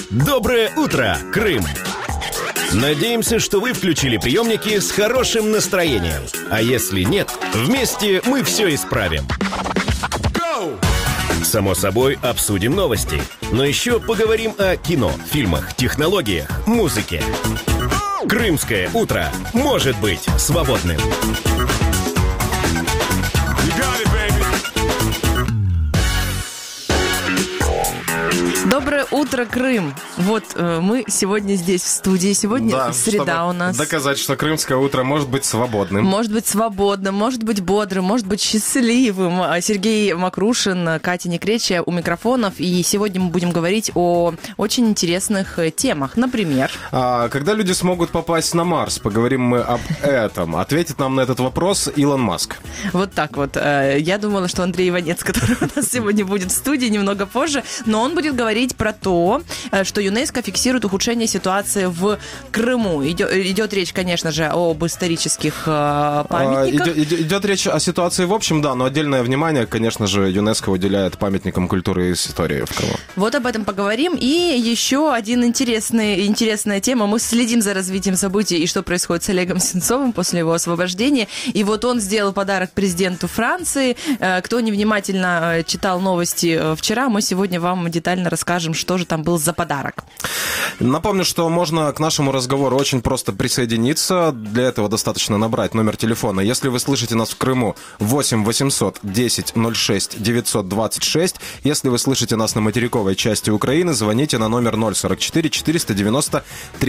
Доброе утро, Крым! Надеемся, что вы включили приемники с хорошим настроением. А если нет, вместе мы все исправим. Само собой, обсудим новости. Но еще поговорим о кино, фильмах, технологиях, музыке. Крымское утро может быть свободным. Доброе утро, Крым! Вот мы сегодня здесь в студии. Сегодня среда у нас. Доказать, что крымское утро может быть свободным. Может быть свободным, может быть бодрым, может быть счастливым. Сергей Макрушин, Катя Некречья у микрофонов. И сегодня мы будем говорить о очень интересных темах. Например... Когда люди смогут попасть на Марс? Поговорим мы об этом. Ответит нам на этот вопрос Илон Маск. Вот так вот. Я думала, что Андрей Иванец, который у нас сегодня будет в студии немного позже, но он будет говорить про то, что ЮНЕСКО фиксирует ухудшение ситуации в Крыму. Идет речь, конечно же, об исторических памятниках. Идет речь о ситуации в общем, да, но отдельное внимание, конечно же, ЮНЕСКО уделяет памятникам культуры и истории в Крыму. Вот об этом поговорим. И еще один интересная тема. Мы следим за развитием событий и что происходит с Олегом Сенцовым после его освобождения. И вот он сделал подарок президенту Франции. Кто невнимательно читал новости вчера, мы сегодня вам детально расскажем, что же там был за подарок. Напомню, что можно к нашему разговору очень просто присоединиться. Для этого достаточно набрать номер телефона. Если вы слышите нас в Крыму, 8 800 10 06 926. Если вы слышите нас на материковой части Украины, звоните на номер 044 490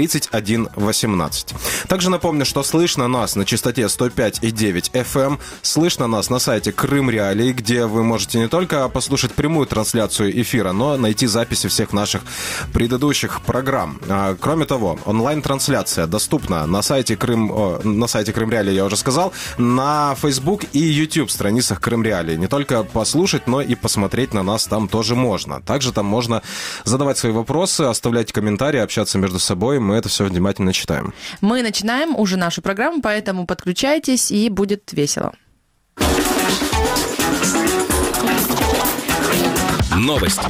31 18. Также напомню, что слышно нас на частоте 105,9 FM. Слышно нас на сайте Крым Реалии, где вы можете не только послушать прямую трансляцию эфира, но найти записи всех наших предыдущих программ. Кроме того, онлайн-трансляция доступна на сайте Крым Реалии, я уже сказал, на Facebook и YouTube страницах Крым Реалии. Не только послушать, но и посмотреть на нас там тоже можно. Также там можно задавать свои вопросы, оставлять комментарии, общаться между собой. Мы это все внимательно читаем. Мы начинаем уже нашу программу, поэтому подключайтесь, и будет весело. Новости.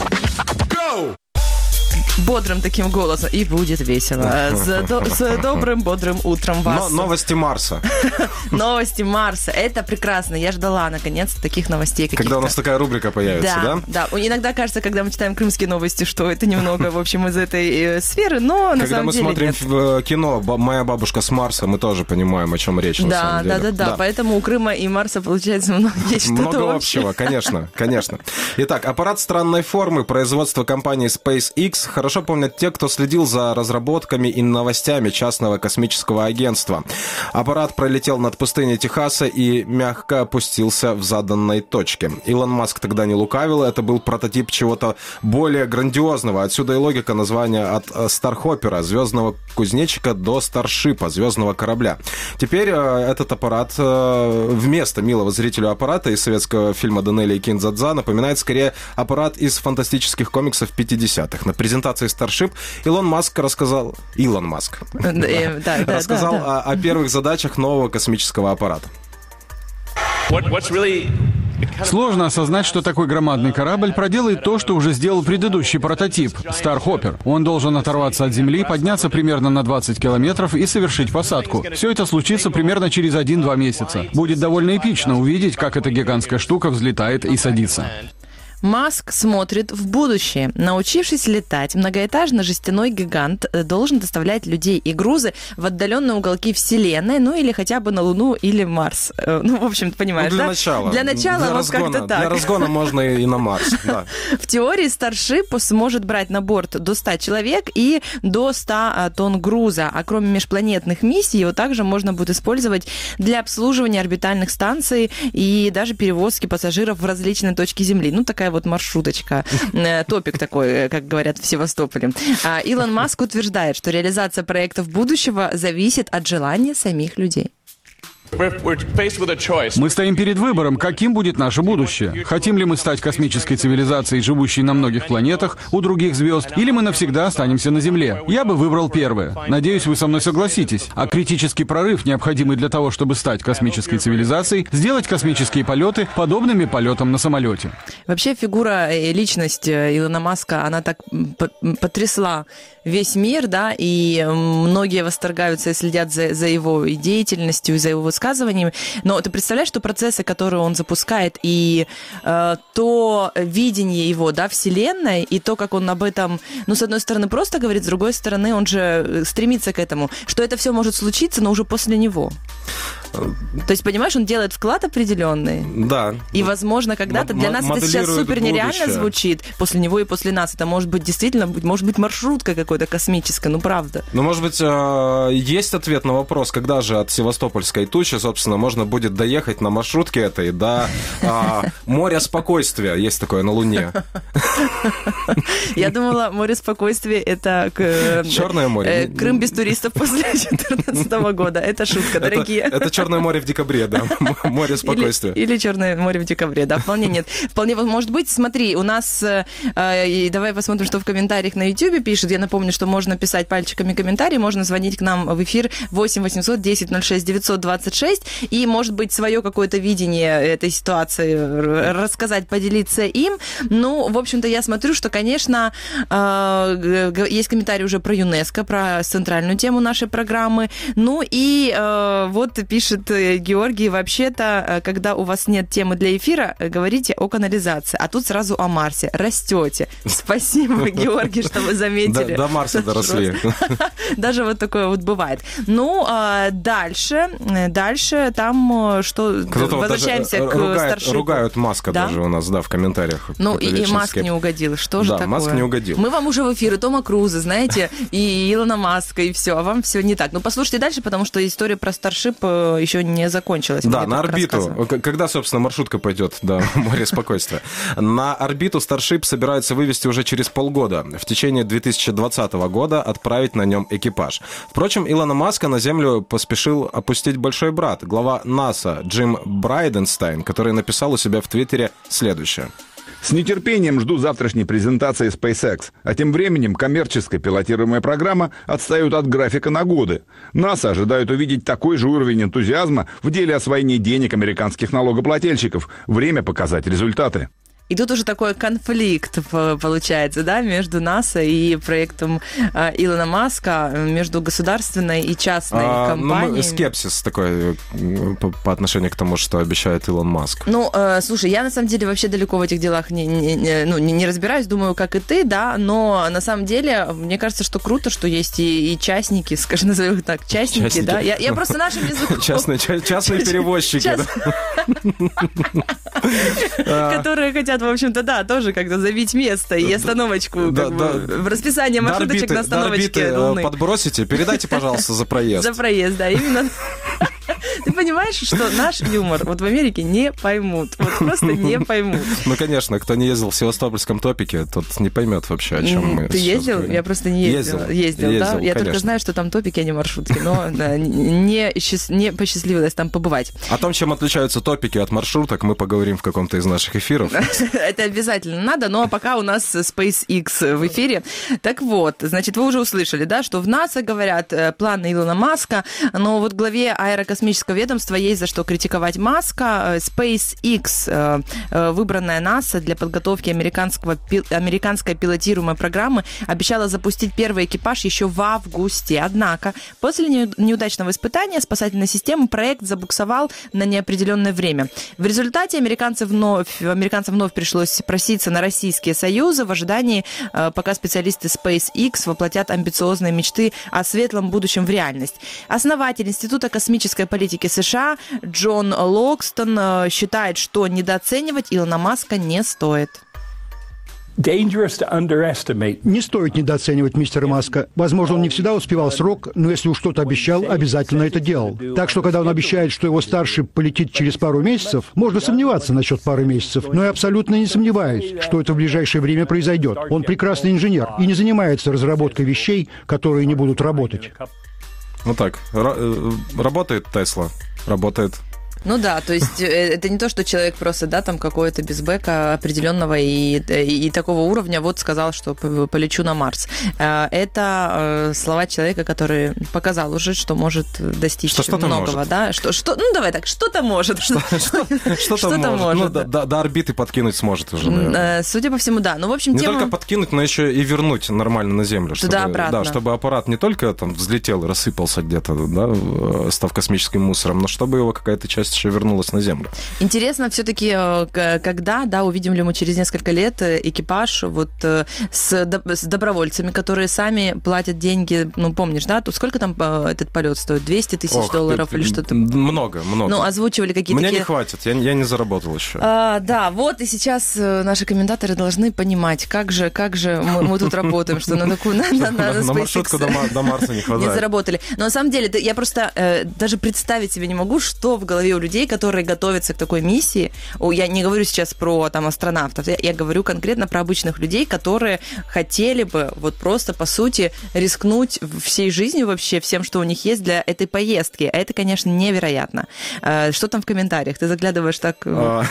Бодрым таким голосом, и будет весело. С добрым, бодрым утром вас. Новости Марса. Новости Марса. Это прекрасно. Я ждала, наконец-то, таких новостей каких-то. Когда у нас такая рубрика появится, да? Да. Иногда кажется, когда мы читаем крымские новости, что это немного, в общем, из этой сферы, но на самом деле Когда мы смотрим кино «Моя бабушка с Марса», мы тоже понимаем, о чем речь, на самом деле. Да. Поэтому у Крыма и Марса, получается, есть что-то много общего, конечно. Итак, аппарат странной формы производства компании SpaceX хорошо помнят те, кто следил за разработками и новостями частного космического агентства. Аппарат пролетел над пустыней Техаса и мягко опустился в заданной точке. Илон Маск тогда не лукавил, это был прототип чего-то более грандиозного. Отсюда и логика названия от Стархоппера, звездного кузнечика, до Старшипа, звездного корабля. Теперь этот аппарат вместо милого зрителю аппарата из советского фильма Данелия и Киндзадза напоминает скорее аппарат из фантастических комиксов 50-х. На презентации Starship Илон Маск рассказал о первых задачах нового космического аппарата. Сложно осознать, что такой громадный корабль проделает то, что уже сделал предыдущий прототип — Стархоппер. Он должен оторваться от Земли, подняться примерно на 20 километров и совершить посадку. Все это случится примерно через 1-2 месяца. Будет довольно эпично увидеть, как эта гигантская штука взлетает и садится. Маск смотрит в будущее. Научившись летать, многоэтажный жестяной гигант должен доставлять людей и грузы в отдаленные уголки Вселенной, ну или хотя бы на Луну или Марс. В общем, ты понимаешь, для начала. Для как-то так. Для разгона можно и на Марс, да. В теории Starship сможет брать на борт до 100 человек и до 100 тонн груза. А кроме межпланетных миссий, его также можно будет использовать для обслуживания орбитальных станций и даже перевозки пассажиров в различные точки Земли. Такая вот маршруточка, топик такой, как говорят в Севастополе. Илон Маск утверждает, что реализация проектов будущего зависит от желания самих людей. Мы стоим перед выбором, каким будет наше будущее. Хотим ли мы стать космической цивилизацией, живущей на многих планетах, у других звезд, или мы навсегда останемся на Земле? Я бы выбрал первое. Надеюсь, вы со мной согласитесь. А критический прорыв, необходимый для того, чтобы стать космической цивилизацией, сделать космические полеты подобными полетам на самолете. Вообще фигура и личность Илона Маска, она так потрясла весь мир, да, и многие восторгаются и следят за его и деятельностью, и за его высказываниями. Но ты представляешь, что процессы, которые он запускает, и то видение его, да, Вселенной, и то, как он об этом, ну, с одной стороны, просто говорит, с другой стороны, он же стремится к этому, что это все может случиться, но уже после него. То есть, понимаешь, он делает вклад определенный. Да. И, возможно, когда-то для нас это сейчас супер нереально звучит. После него и после нас. Это может быть действительно, может быть, маршрутка какой-то космическая, ну правда. Ну, может быть, есть ответ на вопрос, когда же от Севастопольской тучи, собственно, можно будет доехать на маршрутке этой до моря спокойствия. Есть такое на Луне. Я думала, море спокойствия — это Черное море. Крым без туристов после 2014 года. Это шутка, дорогие. Это Черное море в декабре, да. Море спокойствия. Или Черное море в декабре, да. Вполне нет. Вполне может быть. Смотри, у нас... Давай посмотрим, что в комментариях на YouTube пишут. Я напомню, что можно писать пальчиками комментарии, можно звонить к нам в эфир 8 800 10 06 926 и, может быть, свое какое-то видение этой ситуации рассказать, поделиться им. Ну, в общем-то, я смотрю, что, конечно, есть комментарии уже про ЮНЕСКО, про центральную тему нашей программы. Ну и вот пишет Георгий, вообще-то, когда у вас нет темы для эфира, говорите о канализации, а тут сразу о Марсе. Растете. Спасибо, Георгий, что вы заметили. До Марса доросли. Даже вот такое вот бывает. Ну, дальше там что... Возвращаемся к Старшипу. Ругают Маска даже у нас, да, в комментариях. Ну, и Маск не угодил. Что же такое? Да, Маск не угодил. Мы вам уже в эфир и Тома Круза, знаете, и Илона Маска, и все, а вам все не так. Ну, послушайте дальше, потому что история про Старшип еще не закончилась. Да, на орбиту. Когда, собственно, маршрутка пойдет до моря спокойствия? На орбиту Старшип собирается вывести уже через полгода. В течение 2020 года отправить на нем экипаж. Впрочем, Илона Маска на Землю поспешил опустить большой брат, глава НАСА Джим Брайденстайн, который написал у себя в Твиттере следующее. С нетерпением жду завтрашней презентации SpaceX. А тем временем коммерческая пилотируемая программа отстает от графика на годы. НАСА ожидает увидеть такой же уровень энтузиазма в деле освоения денег американских налогоплательщиков. Время показать результаты. И тут уже такой конфликт получается, да, между НАСА и проектом Илона Маска, между государственной и частной компанией. Ну, скепсис такой по отношению к тому, что обещает Илон Маск. Ну, слушай, я на самом деле вообще далеко в этих делах не разбираюсь, думаю, как и ты, да, но на самом деле мне кажется, что круто, что есть и частники, скажем, назовем их так, частники, да. Я просто нашим языком... Частные перевозчики, да. Которые хотят, в общем-то, да, тоже как-то забить место и остановочку в расписании маршруточек на остановочке Луны. Подбросите, передайте, пожалуйста, за проезд. За проезд, да, именно. Ты понимаешь, что наш юмор вот в Америке не поймут. Вот просто не поймут. Ну, конечно, кто не ездил в Севастопольском топике, тот не поймет вообще, о чем мы. Ты ездил? Говорим. Я просто не ездил. Ездил, да? Я только знаю, что там топики, а не маршрутки. Но не посчастливилось там побывать. О том, чем отличаются топики от маршруток, мы поговорим в каком-то из наших эфиров. Это обязательно надо, но пока у нас SpaceX в эфире. Так вот, значит, вы уже услышали, да, что в НАСА говорят планы Илона Маска, но вот главе аэрокосмического ведомства есть за что критиковать Маска. SpaceX, выбранная НАСА для подготовки американской пилотируемой программы, обещала запустить первый экипаж еще в августе. Однако, после неудачного испытания спасательной системы проект забуксовал на неопределенное время. В результате американцам вновь пришлось проситься на российские союзы в ожидании, пока специалисты SpaceX воплотят амбициозные мечты о светлом будущем в реальность. Основатель Института космической политики США Джон Локстон считает, что недооценивать Илона Маска не стоит. Не стоит недооценивать мистера Маска. Возможно, он не всегда успевал срок, но если уж что-то обещал, обязательно это делал. Так что, когда он обещает, что его старший полетит через пару месяцев, можно сомневаться насчет пары месяцев. Но я абсолютно не сомневаюсь, что это в ближайшее время произойдет. Он прекрасный инженер и не занимается разработкой вещей, которые не будут работать. Ну так, работает Тесла. работает. Ну да, то есть это не то, что человек просто, да, там какой-то без бэка определенного и такого уровня вот сказал, что полечу на Марс. Это слова человека, который показал уже, что может достичь многого, может. Да? Ну давай так, что-то может. Что-то может. Ну, до орбиты подкинуть сможет уже, наверное. Судя по всему, да. Ну, в общем, не только подкинуть, но еще и вернуть нормально на Землю. Туда-обратно. Да, чтобы аппарат не только там взлетел и рассыпался где-то, да, став космическим мусором, но чтобы его какая-то часть еще вернулась на Землю. Интересно все-таки, когда, да, увидим ли мы через несколько лет экипаж вот с добровольцами, которые сами платят деньги, ну, помнишь, да, тут сколько там этот полет стоит? 200 тысяч долларов или что-то? Много. Ну, озвучивали какие-то... Мне не хватит, я не заработал еще. Да, вот и сейчас наши комментаторы должны понимать, как же мы тут работаем, что на такую... На маршрутку до Марса не хватает. Не заработали. Но на самом деле, я просто даже представить себе не могу, что в голове у людей, которые готовятся к такой миссии. Я не говорю сейчас про там астронавтов, я говорю конкретно про обычных людей, которые хотели бы вот просто, по сути, рискнуть всей жизнью вообще, всем, что у них есть для этой поездки. А это, конечно, невероятно. Что там в комментариях? Ты заглядываешь так...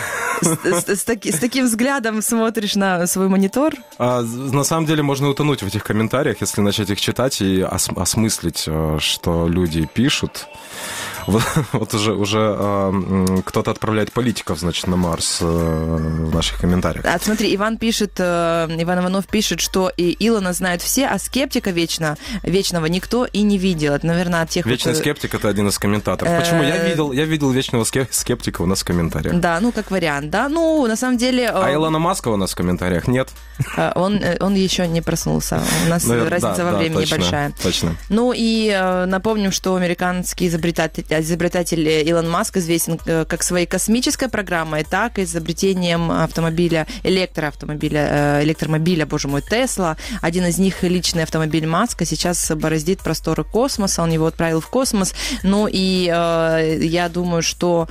С таким взглядом смотришь на свой монитор? На самом деле можно утонуть в этих комментариях, если начать их читать и осмыслить, что люди пишут. Вот уже кто-то отправляет политиков, значит, на Марс в наших комментариях. Смотри, Иван Иванов пишет, что и Илона знают все, а скептика вечного никто и не видел. Это, наверное, от тех... Вечный скептик — это один из комментаторов. Почему? Я видел вечного скептика у нас в комментариях. Да, ну, как вариант, да. Ну, на самом деле... А Илона Маска у нас в комментариях нет. Он еще не проснулся. У нас разница во времени большая. Точно. Ну, и напомним, что американский изобретатель Илон Маск известен как своей космической программой, так и изобретением электромобиля, боже мой, Тесла. Один из них — личный автомобиль Маска, сейчас бороздит просторы космоса, он его отправил в космос. Ну, и я думаю, что...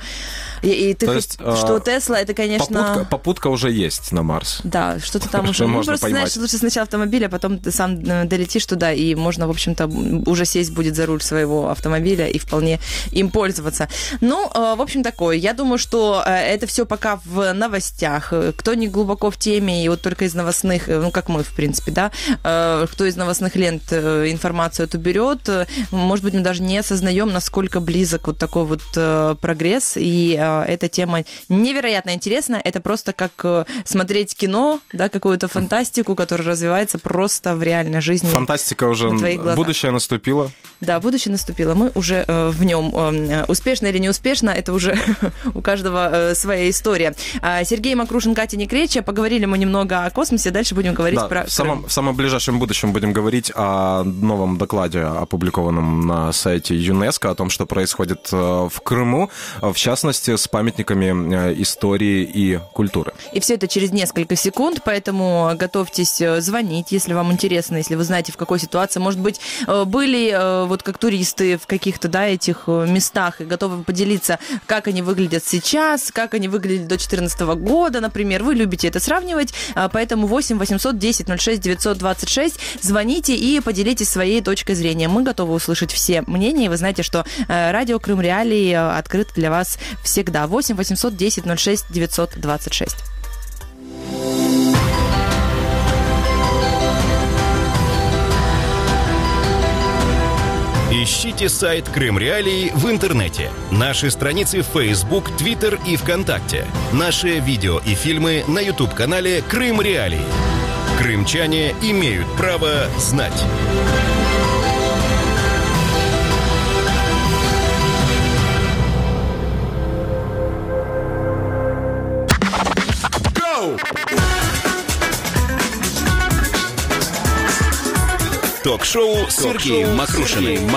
что Тесла, это, конечно... Попутка уже есть на Марс. Да, что-то там уже... Ну, просто, знаешь, лучше сначала автомобиль, а потом ты сам долетишь туда, и можно, в общем-то, уже сесть будет за руль своего автомобиля и вполне им пользоваться. Ну, в общем, такое. Я думаю, что это все пока в новостях. Кто не глубоко в теме, и вот только из новостных, ну, как мы, в принципе, да, кто из новостных лент информацию эту берет, может быть, мы даже не осознаем, насколько близок вот такой вот прогресс, и эта тема невероятно интересна. Это просто как смотреть кино, да, какую-то фантастику, которая развивается просто в реальной жизни. Фантастика уже, будущее наступило. Да, будущее наступило. Мы уже в нем. Успешно или не успешно, это уже у каждого своя история. Сергей Макрушин, Катя Некреча. Поговорили мы немного о космосе, дальше будем говорить про Крым. В самом ближайшем будущем будем говорить о новом докладе, опубликованном на сайте ЮНЕСКО, о том, что происходит в Крыму, в частности, с памятниками истории и культуры. И все это через несколько секунд, поэтому готовьтесь звонить, если вам интересно, если вы знаете, в какой ситуации, может быть, были вот как туристы в каких-то, да, этих местах и готовы поделиться, как они выглядят сейчас, как они выглядели до 2014 года, например. Вы любите это сравнивать, поэтому 8 800 10 06 926 звоните и поделитесь своей точкой зрения. Мы готовы услышать все мнения, и вы знаете, что радио Крым Реалии открыт для вас всегда. 8 800 10 06 926. Ищите сайт Крым Реалии в интернете, наши страницы в Facebook, Twitter и ВКонтакте, наши видео и фильмы на YouTube-канале Крым Реалии. Крымчане имеют право знать. Ток-шоу с Сергеем Макрушиным.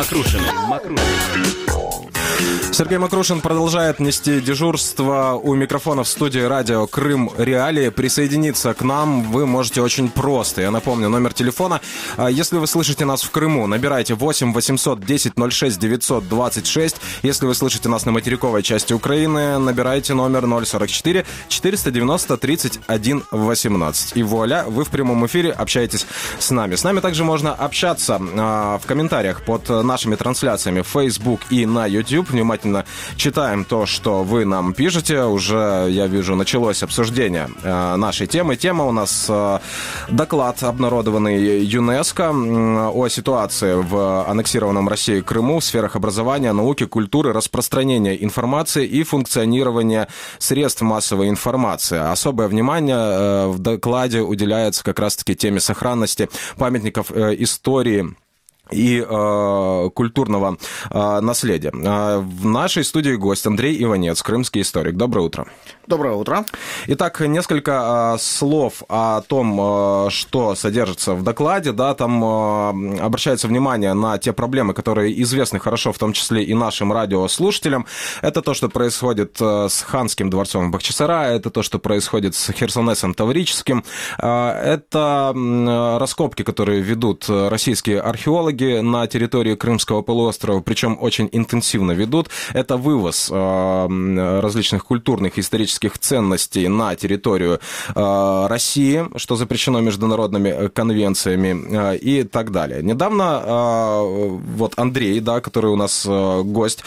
Сергей Макрушин продолжает нести дежурство у микрофона в студии радио Крым Реалии. Присоединиться к нам вы можете очень просто. Я напомню, номер телефона. Если вы слышите нас в Крыму, набирайте 8 800 10 06 926. Если вы слышите нас на материковой части Украины, набирайте номер 044 490 31 18. И вуаля, вы в прямом эфире общаетесь с нами. С нами также можно общаться в комментариях под нашими трансляциями в Facebook и на YouTube. YouTube. Внимательно читаем то, что вы нам пишете. Уже, я вижу, началось обсуждение нашей темы. Тема у нас доклад, обнародованный ЮНЕСКО о ситуации в аннексированном Россией Крыму в сферах образования, науки, культуры, распространения информации и функционирования средств массовой информации. Особое внимание в докладе уделяется как раз-таки теме сохранности памятников истории и культурного наследия. В нашей студии гость Андрей Иванец, крымский историк. Доброе утро. Доброе утро. Итак, несколько слов о том, что содержится в докладе. Да, там обращается внимание на те проблемы, которые известны хорошо, в том числе и нашим радиослушателям. Это то, что происходит с Ханским дворцом в Бахчисарае, это то, что происходит с Херсонесом Таврическим. Это раскопки, которые ведут российские археологи на территории Крымского полуострова, причем очень интенсивно ведут. Это вывоз различных культурных и исторических ценностей на территорию России, что запрещено международными конвенциями и так далее. Недавно вот Андрей, да, который у нас гость,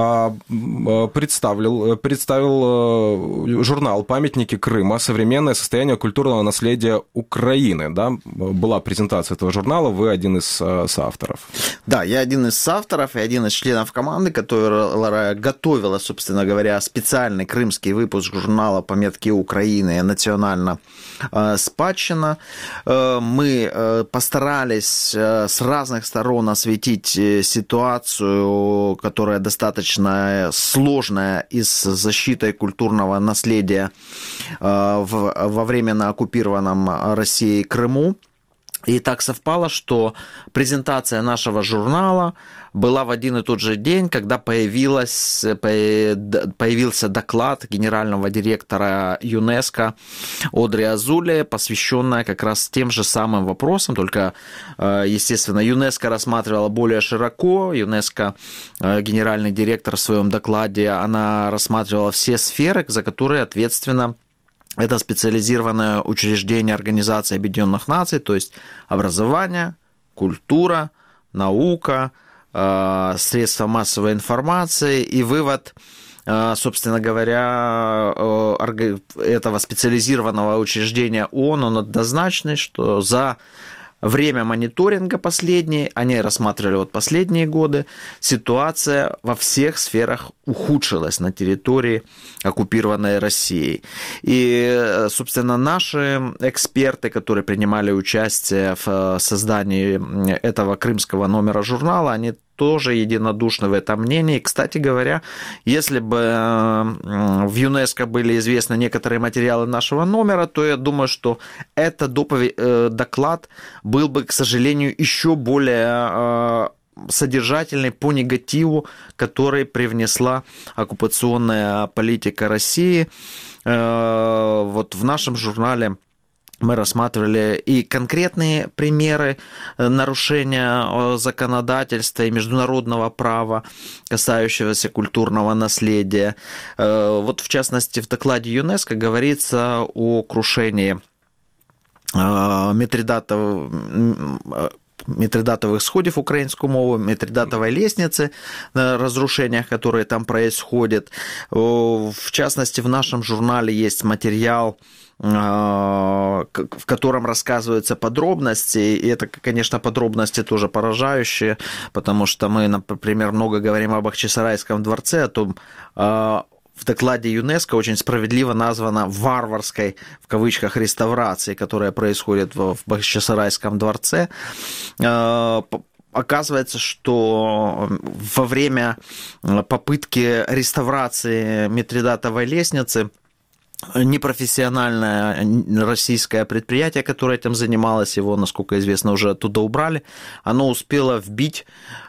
представил журнал «Памятники Крыма. Современное состояние культурного наследия Украины». Да? Была презентация этого журнала, вы один из соавторов. Да, я один из соавторов и один из членов команды, которая готовила, собственно говоря, специальный крымский выпуск журнала «Памятки Украины. Национальна спадщина». Мы постарались с разных сторон осветить ситуацию, которая достаточно сложная и с защитой культурного наследия во временно оккупированном Россией Крыму. И так совпало, что презентация нашего журнала была в один и тот же день, когда появился доклад генерального директора ЮНЕСКО Одри Азуле, посвященная как раз тем же самым вопросам, только, естественно, ЮНЕСКО рассматривала более широко. ЮНЕСКО, генеральный директор в своем докладе, она рассматривала все сферы, за которые ответственно это специализированное учреждение Организации Объединенных Наций, то есть образование, культура, наука, средства массовой информации. И вывод, собственно говоря, этого специализированного учреждения ООН, он однозначный, что за время мониторинга они рассматривали вот последние годы, ситуация во всех сферах ухудшилась на территории оккупированной Россией. И, собственно, наши эксперты, которые принимали участие в создании этого крымского номера журнала, они тоже единодушны в этом мнении. Кстати говоря, если бы в ЮНЕСКО были известны некоторые материалы нашего номера, то я думаю, что этот доклад был бы, к сожалению, еще более содержательный по негативу, который привнесла оккупационная политика России. Вот в нашем журнале мы рассматривали и конкретные примеры нарушения законодательства и международного права, касающегося культурного наследия. Вот, в частности, в докладе ЮНЕСКО говорится о крушении Митридатовых сходів українською мовою, Митридатовой лестницы, разрушениях, которые там происходят. В частности, в нашем журнале есть материал, в котором рассказываются подробности, и это, конечно, подробности тоже поражающие, потому что мы, например, много говорим об Бахчисарайском дворце, о том, в докладе ЮНЕСКО очень справедливо названа варварской, в кавычках, реставрацией, которая происходит в Бахчисарайском дворце. Оказывается, что во время попытки реставрации Митридатовой лестницы непрофессиональное российское предприятие, которое этим занималось, его, насколько известно, уже оттуда убрали, оно успело вбить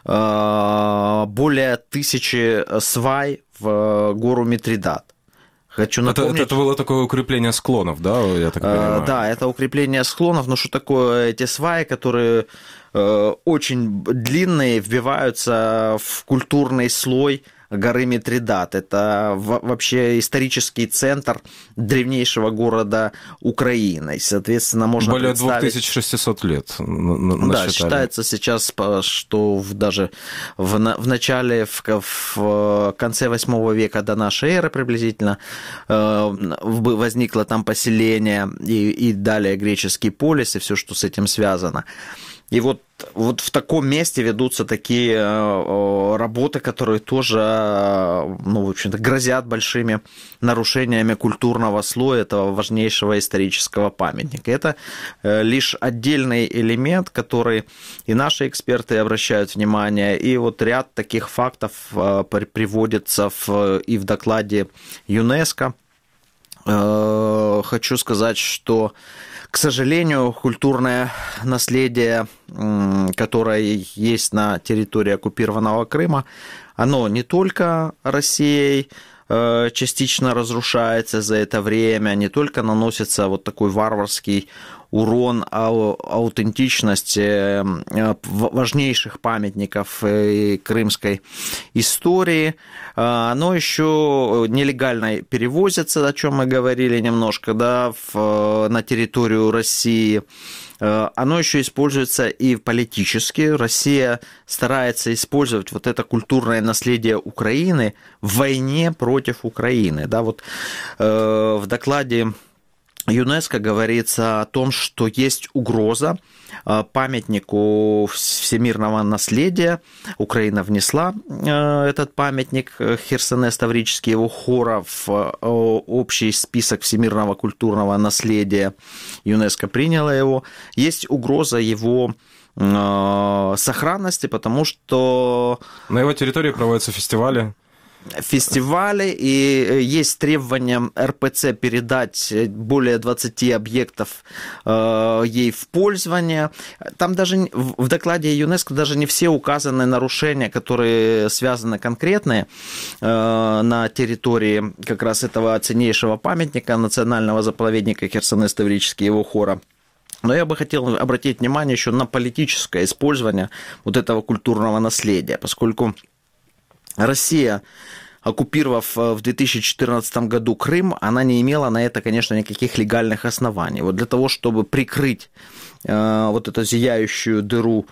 более 1000 свай в гору Митридат. Хочу напомнить... Это было такое укрепление склонов, да, я так понимаю? Да, это укрепление склонов, но что такое эти сваи, которые очень длинные, вбиваются в культурный слой горы Митридат. Это вообще исторический центр древнейшего города Украины. Соответственно, можно более представить... 2600 лет. Да, считается сейчас, что даже в начале, в конце 8 века до нашей эры приблизительно возникло там поселение и далее греческий полис и все, что с этим связано. И вот в таком месте ведутся такие работы, которые тоже, в общем-то, грозят большими нарушениями культурного слоя этого важнейшего исторического памятника. Это лишь отдельный элемент, который и наши эксперты обращают внимание, и вот ряд таких фактов приводится и в докладе ЮНЕСКО. Хочу сказать, что, к сожалению, культурное наследие, которое есть на территории оккупированного Крыма, оно не только Россией частично разрушается за это время, не только наносится вот такой варварский урон аутентичности важнейших памятников крымской истории, оно еще нелегально перевозится, о чем мы говорили немножко, да, на территорию России. Оно еще используется и политически. Россия старается использовать вот это культурное наследие Украины в войне против Украины. Да, вот в докладе ЮНЕСКО говорится о том, что есть угроза памятнику всемирного наследия. Украина внесла этот памятник Херсонес Таврический, его хора, в общий список всемирного культурного наследия. ЮНЕСКО приняло его. Есть угроза его сохранности, потому что... На его территории проводятся фестивали, и есть требование РПЦ передать более 20 объектов ей в пользование. Там даже в докладе ЮНЕСКО даже не все указаны нарушения, которые связаны конкретные на территории как раз этого ценнейшего памятника, национального заповедника Херсонес Таврический, его хора. Но я бы хотел обратить внимание еще на политическое использование вот этого культурного наследия, поскольку Россия, оккупировав в 2014 году Крым, она не имела на это, конечно, никаких легальных оснований. Вот для того, чтобы прикрыть вот эту зияющую дыру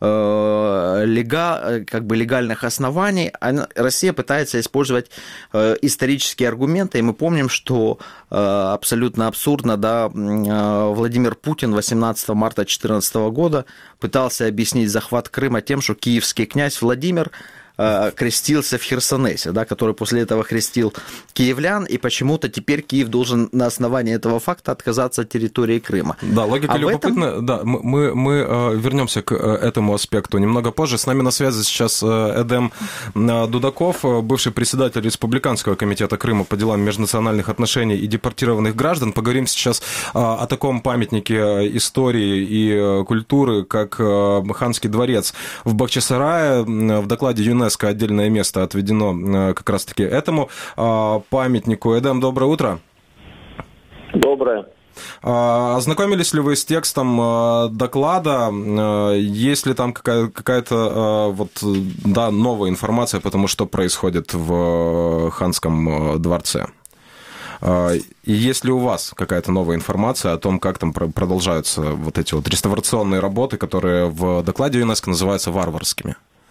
легальных оснований, Россия пытается использовать исторические аргументы, и мы помним, что абсолютно абсурдно, да, Владимир Путин 18 марта 2014 года пытался объяснить захват Крыма тем, что киевский князь Владимир крестился в Херсонесе, да, который после этого крестил киевлян, и почему-то теперь Киев должен на основании этого факта отказаться от территории Крыма. Да, логика любопытна. Да, мы вернемся к этому аспекту немного позже. С нами на связи сейчас Эдем Дудаков, бывший председатель Республиканского комитета Крыма по делам межнациональных отношений и депортированных граждан. Поговорим сейчас о таком памятнике истории и культуры, как Ханский дворец в Бахчисарае. В докладе ЮНЕСКО отдельное место отведено как раз-таки этому памятнику. Эдем, доброе утро. Доброе. Ознакомились ли вы с текстом доклада? Есть ли там какая-то новая информация по тому, что происходит в Ханском дворце? И есть ли у вас какая-то новая информация о том, как там продолжаются вот эти вот реставрационные работы, которые в докладе ЮНЕСКО называются варварскими?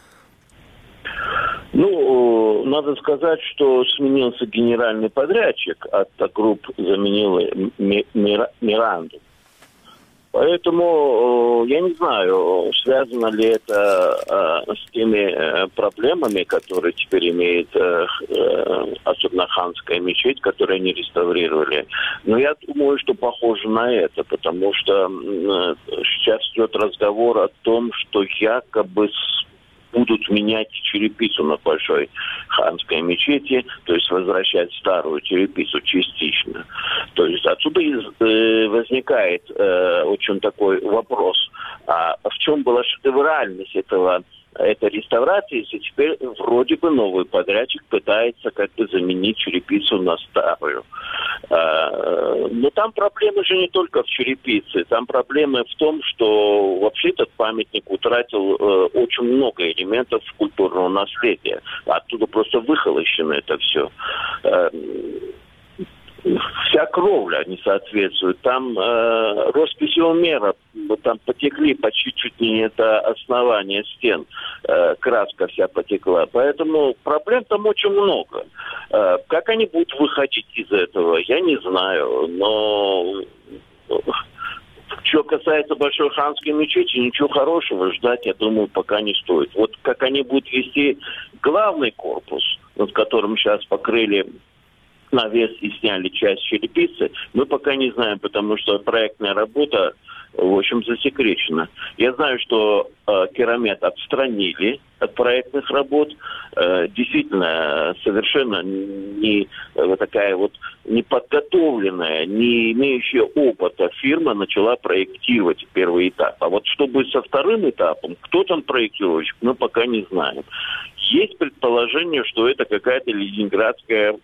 Надо сказать, что сменился генеральный подрядчик, от групп заменил Миранду. Поэтому я не знаю, связано ли это с теми проблемами, которые теперь имеет особенно Ханская мечеть, которую они реставрировали. Но я думаю, что похоже на это, потому что сейчас идет разговор о том, что якобы будут менять черепицу на Большой Ханской мечети, то есть возвращать старую черепицу частично. То есть отсюда возникает очень такой вопрос, а в чем была шедевральность этого этой реставрации, и теперь вроде бы новый подрядчик пытается как-то заменить черепицу на старую. Но там проблемы же не только в черепице, там проблемы в том, что вообще этот памятник утратил очень много элементов культурного наследия. Оттуда просто выхолощено это все. Вся кровля не соответствует. Там Росписиомера, там потекли почти чуть не до основания стен. Краска вся потекла. Поэтому проблем там очень много. Как они будут выходить из этого, я не знаю. Но что касается Большой Ханской мечети, ничего хорошего ждать, я думаю, пока не стоит. Вот как они будут вести главный корпус, над которым сейчас покрыли навес и сняли часть черепицы, мы пока не знаем, потому что проектная работа, в общем, засекречена. Я знаю, что керамет отстранили от проектных работ. Действительно, совершенно не такая вот неподготовленная, не имеющая опыта фирма начала проектировать первый этап. А вот что будет со вторым этапом, кто там проектировщик, мы пока не знаем. Есть предположение, что это какая-то ленинградская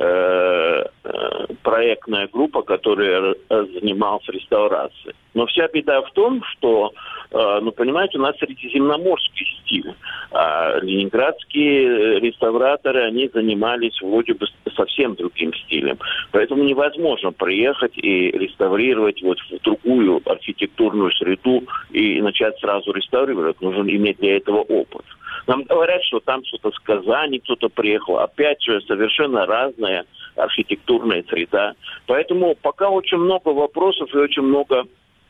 проектная группа, которая занималась реставрацией. Но вся беда в том, что, понимаете, у нас средиземноморский стиль. А ленинградские реставраторы, они занимались вроде бы совсем другим стилем. Поэтому невозможно приехать и реставрировать вот в другую архитектурную среду и начать сразу реставрировать. Нужно иметь для этого опыт. Нам говорят, что там что-то с Казани кто-то приехал. Опять же, совершенно разная архитектурная среда. Поэтому пока очень много вопросов и очень много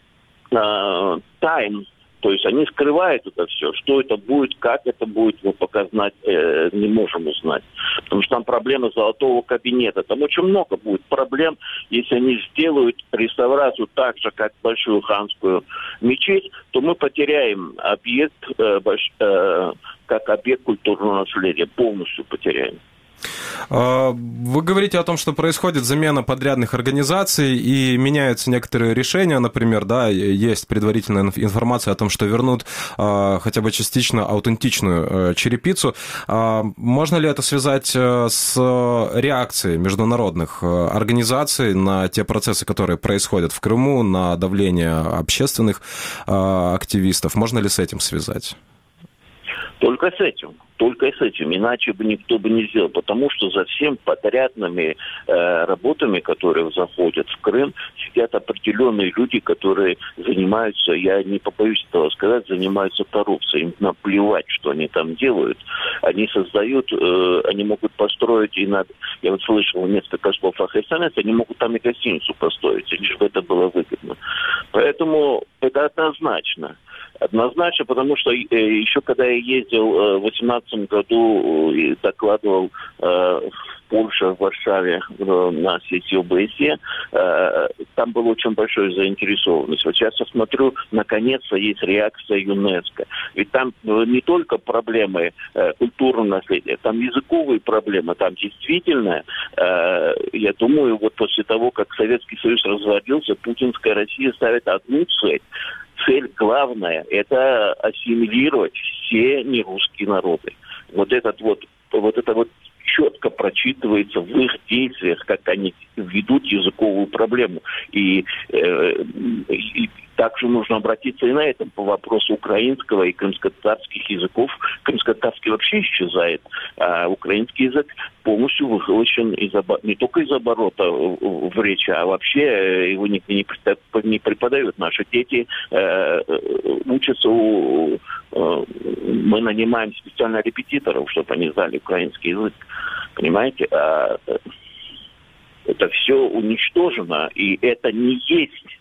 тайн. То есть они скрывают это все. Что это будет, как это будет, мы пока знать не можем узнать. Потому что там проблема золотого кабинета. Там очень много будет проблем, если они сделают реставрацию так же, как Большую Ханскую мечеть, то мы потеряем объект как объект культурного наследия. Полностью потеряем. Вы говорите о том, что происходит замена подрядных организаций и меняются некоторые решения, например, да, есть предварительная информация о том, что вернут хотя бы частично аутентичную черепицу. Можно ли это связать с реакцией международных организаций на те процессы, которые происходят в Крыму, на давление общественных активистов? Можно ли с этим связать? Только с этим. Иначе бы никто бы не сделал. Потому что за всем подрядными работами, которые заходят в Крым, сидят определенные люди, которые занимаются, я не побоюсь этого сказать, занимаются коррупцией. Им наплевать, что они там делают. Они создают, они могут построить я вот слышал несколько слов о ХСНС, они могут там и гостиницу построить, лишь бы это было выгодно. Поэтому это однозначно. Однозначно, потому что еще когда я ездил в 2018 году и докладывал в Польше, в Варшаве на сессии ОБСЕ, там была очень большая заинтересованность. Вот сейчас я смотрю, наконец-то есть реакция ЮНЕСКО. Ведь там не только проблемы культурного наследия, там языковые проблемы, там действительно, я думаю, вот после того, как Советский Союз развалился, путинская Россия ставит одну цель. Цель главная – это ассимилировать все нерусские народы. Вот это четко прочитывается в их действиях, как они ведут языковую проблему. И также нужно обратиться и на этом по вопросу украинского и крымско-татарских языков. Крымско-татарский вообще исчезает, а украинский язык полностью выхолощен не только из оборота в речи, а вообще его нигде не преподают. Наши дети учатся мы нанимаем специально репетиторов, чтобы они знали украинский язык. Понимаете? Это все уничтожено, и это не есть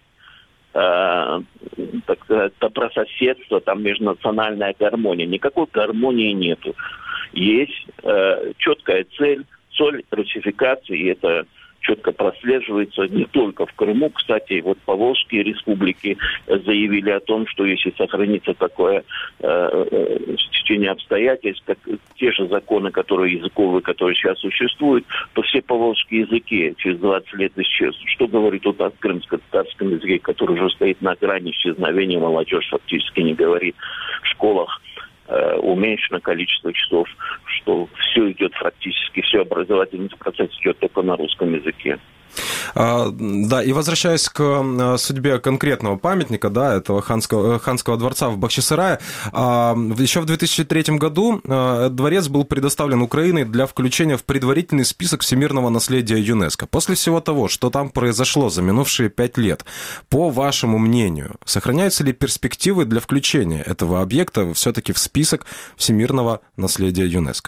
так сказать, добрососедство, там межнациональная гармония. Никакой гармонии нету. Есть четкая цель русификации, и это четко прослеживается не только в Крыму. Кстати, вот Поволжские республики заявили о том, что если сохранится такое течение обстоятельств, как те же законы, языковые, которые сейчас существуют, то все поволжские языки через 20 лет исчезнут. Что говорит о крымско-татарском языке, который уже стоит на грани исчезновения, молодежь фактически не говорит в школах уменьшено количество часов, что все идет практически, все образовательный процесс идет только на русском языке. Да, и возвращаясь к судьбе конкретного памятника, да, этого ханского дворца в Бахчисарае, еще в 2003 году дворец был предоставлен Украиной для включения в предварительный список всемирного наследия ЮНЕСКО. После всего того, что там произошло за минувшие 5 лет, по вашему мнению, сохраняются ли перспективы для включения этого объекта все-таки в список всемирного наследия ЮНЕСКО?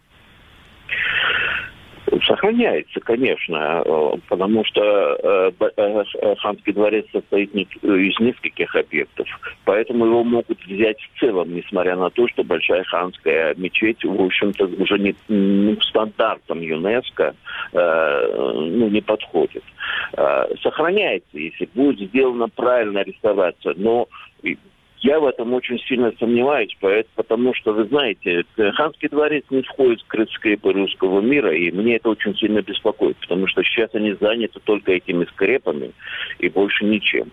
Сохраняется, конечно, потому что Ханский дворец состоит из нескольких объектов, поэтому его могут взять в целом, несмотря на то, что Большая Ханская мечеть, в общем-то, уже не стандартам ЮНЕСКО не подходит. Сохраняется, если будет сделана правильная реставрация, но я в этом очень сильно сомневаюсь, потому что, вы знаете, Ханский дворец не входит в скрепы русского мира, и мне это очень сильно беспокоит, потому что сейчас они заняты только этими скрепами и больше ничем.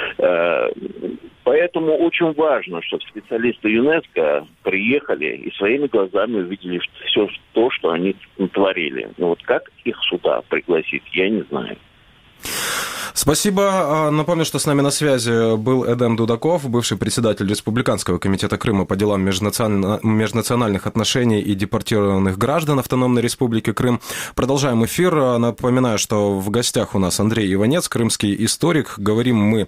Поэтому очень важно, чтобы специалисты ЮНЕСКО приехали и своими глазами увидели все то, что они творили. Но вот как их сюда пригласить, я не знаю. Спасибо. Напомню, что с нами на связи был Эдем Дудаков, бывший председатель Республиканского комитета Крыма по делам межнациональных отношений и депортированных граждан Автономной Республики Крым. Продолжаем эфир. Напоминаю, что в гостях у нас Андрей Иванец, крымский историк. Говорим мы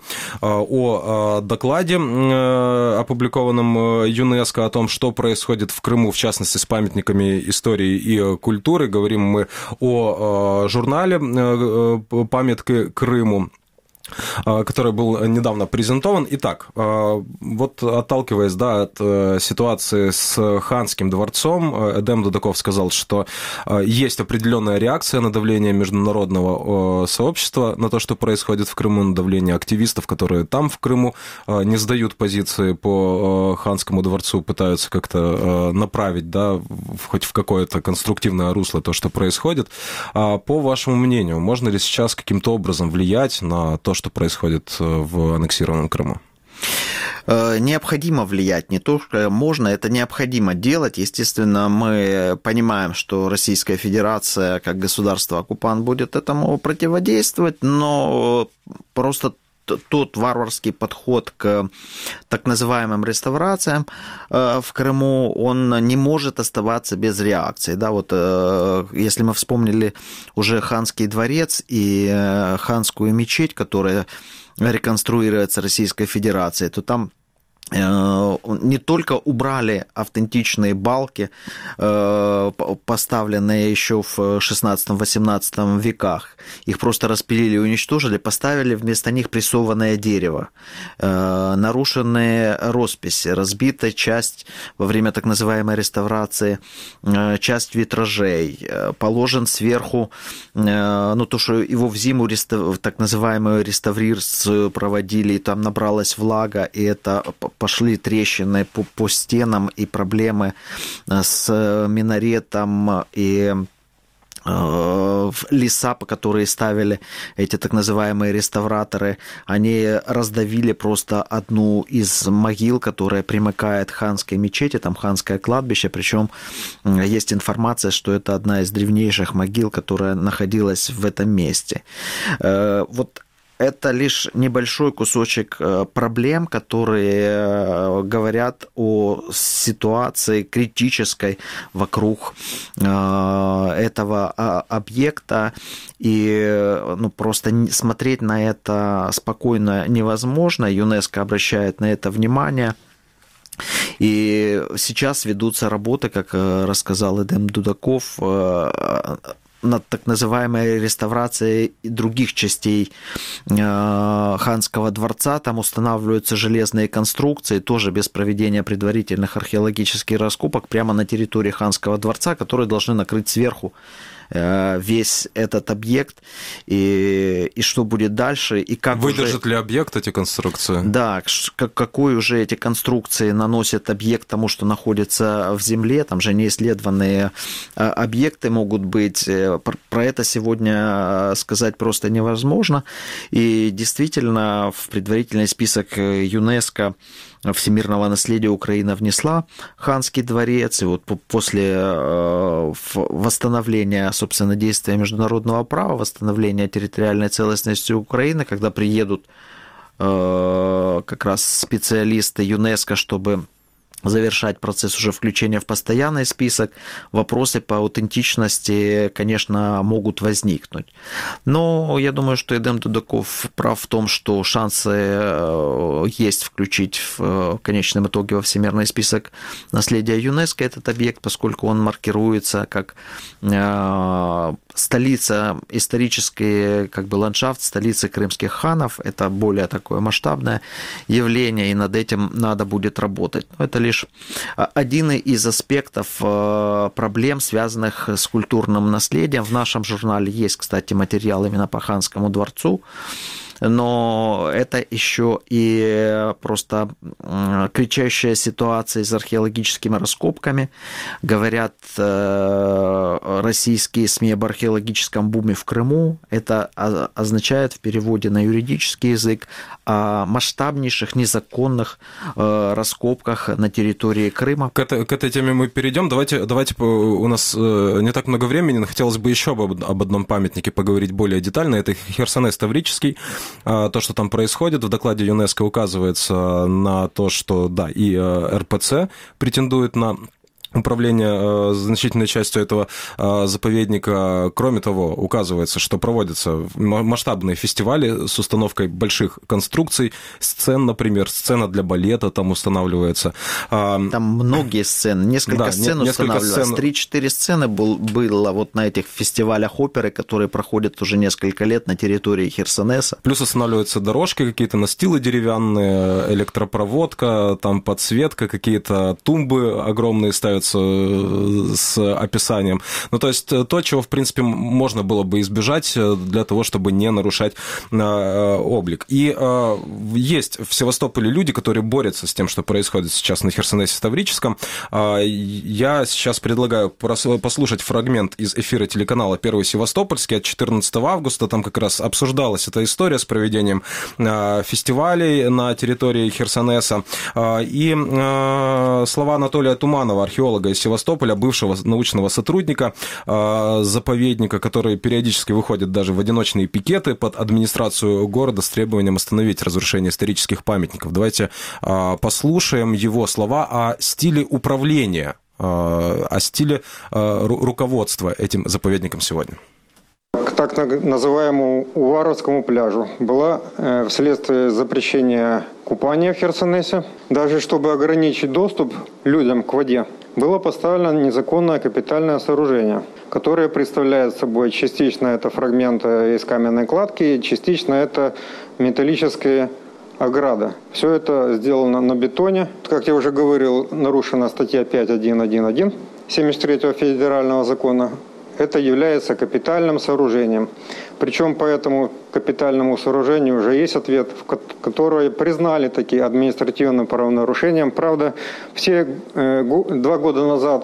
о докладе, опубликованном ЮНЕСКО, о том, что происходит в Крыму, в частности, с памятниками истории и культуры. Говорим мы о журнале «Памятки Крыму», который был недавно презентован. Итак, вот отталкиваясь, да, от ситуации с Ханским дворцом, Эдем Дудаков сказал, что есть определенная реакция на давление международного сообщества на то, что происходит в Крыму, на давление активистов, которые там в Крыму не сдают позиции по Ханскому дворцу, пытаются как-то направить, да, хоть в какое-то конструктивное русло то, что происходит. По вашему мнению, можно ли сейчас каким-то образом влиять на то, что происходит в аннексированном Крыму? Необходимо влиять, не то, что можно, это необходимо делать. Естественно, мы понимаем, что Российская Федерация как государство-оккупант будет этому противодействовать, но просто тот варварский подход к так называемым реставрациям в Крыму, он не может оставаться без реакции. Да, вот, если мы вспомнили уже Ханский дворец и Ханскую мечеть, которая реконструируется Российской Федерацией, то там не только убрали автентичные балки, поставленные еще в 16-18 веках, их просто распилили и уничтожили, поставили вместо них прессованное дерево, нарушенные росписи, разбита часть во время так называемой реставрации, часть витражей, положен сверху, то, что его в зиму так называемую реставрацию проводили, и там набралась влага, и это пошли трещины по стенам и проблемы с минаретом и леса, по которые ставили эти так называемые реставраторы, они раздавили просто одну из могил, которая примыкает к Ханской мечети, там Ханское кладбище, причем есть информация, что это одна из древнейших могил, которая находилась в этом месте. Вот это лишь небольшой кусочек проблем, которые говорят о ситуации критической вокруг этого объекта. И просто смотреть на это спокойно невозможно. ЮНЕСКО обращает на это внимание. И сейчас ведутся работы, как рассказал Эдем Дудаков, над так называемой реставрацией других частей Ханского дворца. Там устанавливаются железные конструкции, тоже без проведения предварительных археологических раскопок, прямо на территории Ханского дворца, которые должны накрыть сверху весь этот объект, и что будет дальше, и как выдержит ли объект эти конструкции? Да, какой уже эти конструкции наносят объект тому, что находится в земле, там же неисследованные объекты могут быть, про это сегодня сказать просто невозможно, и действительно в предварительный список ЮНЕСКО всемирного наследия Украина внесла Ханский дворец, и вот после восстановления, собственно, действия международного права, восстановления территориальной целостности Украины, когда приедут как раз специалисты ЮНЕСКО, чтобы завершать процесс уже включения в постоянный список, вопросы по аутентичности, конечно, могут возникнуть. Но я думаю, что Эдем Дудаков прав в том, что шансы есть включить в конечном итоге во всемирный список наследия ЮНЕСКО этот объект, поскольку он маркируется как столица, исторический как бы ландшафт столицы крымских ханов. Это более такое масштабное явление, и над этим надо будет работать. Но это лишь один из аспектов проблем, связанных с культурным наследием. В нашем журнале есть, кстати, материал именно по Ханскому дворцу. Но это еще и просто кричащая ситуация с археологическими раскопками. Говорят российские СМИ об археологическом буме в Крыму. Это означает в переводе на юридический язык о масштабнейших незаконных раскопках на территории Крыма. К этой теме мы перейдем. Давайте, у нас не так много времени, но хотелось бы еще об одном памятнике поговорить более детально. Это Херсонес Таврический. То, что там происходит, в докладе ЮНЕСКО указывается на то, что, да, и РПЦ претендует на управление значительной частью этого заповедника. Кроме того, указывается, что проводятся масштабные фестивали с установкой больших конструкций, сцен, например, сцена для балета там устанавливается. Там многие сцены, несколько сцен устанавливаются. 3-4 сцены было вот на этих фестивалях оперы, которые проходят уже несколько лет на территории Херсонеса. Плюс устанавливаются дорожки, какие-то настилы деревянные, электропроводка, там подсветка, какие-то тумбы огромные ставят с описанием. Ну, то есть то, чего, в принципе, можно было бы избежать для того, чтобы не нарушать облик. И есть в Севастополе люди, которые борются с тем, что происходит сейчас на Херсонесе Таврическом. Я сейчас предлагаю послушать фрагмент из эфира телеканала «Первый Севастопольский» от 14 августа. Там как раз обсуждалась эта история с проведением фестивалей на территории Херсонеса. И слова Анатолия Туманова, археолога из Севастополя, бывшего научного сотрудника заповедника, который периодически выходит даже в одиночные пикеты под администрацию города с требованием остановить разрушение исторических памятников. Давайте послушаем его слова о стиле управления, о стиле руководства этим заповедником сегодня. К так называемому Уваровскому пляжу была вследствие запрещения купания в Херсонесе, даже чтобы ограничить доступ людям к воде, было поставлено незаконное капитальное сооружение, которое представляет собой частично это фрагменты из каменной кладки, частично это металлические ограда. Все это сделано на бетоне. Как я уже говорил, нарушена статья 5.1.1.1 73-го федерального закона. Это является капитальным сооружением. Причем по этому капитальному сооружению уже есть ответ, который признали такие административным правонарушением. Правда, все 2 года назад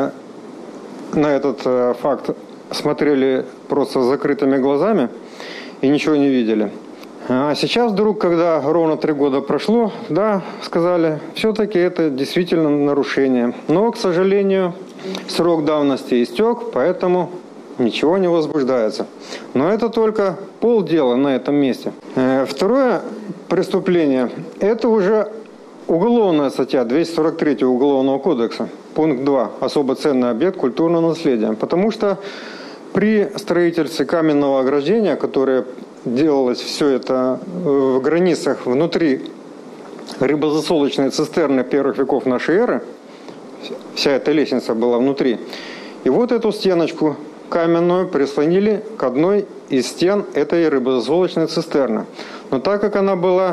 на этот факт смотрели просто с закрытыми глазами и ничего не видели. А сейчас вдруг, когда ровно 3 года прошло, да, сказали, все-таки это действительно нарушение. Но, к сожалению, срок давности истек, поэтому ничего не возбуждается. Но это только полдела на этом месте. Второе преступление – это уже уголовная статья 243 Уголовного кодекса, пункт 2, особо ценный объект культурного наследия. Потому что при строительстве каменного ограждения, которое делалось все это в границах внутри рыбозасолочной цистерны первых веков нашей эры, вся эта лестница была внутри. И вот эту стеночку каменную прислонили к одной из стен этой рыбозасолочной цистерны. Но так как она была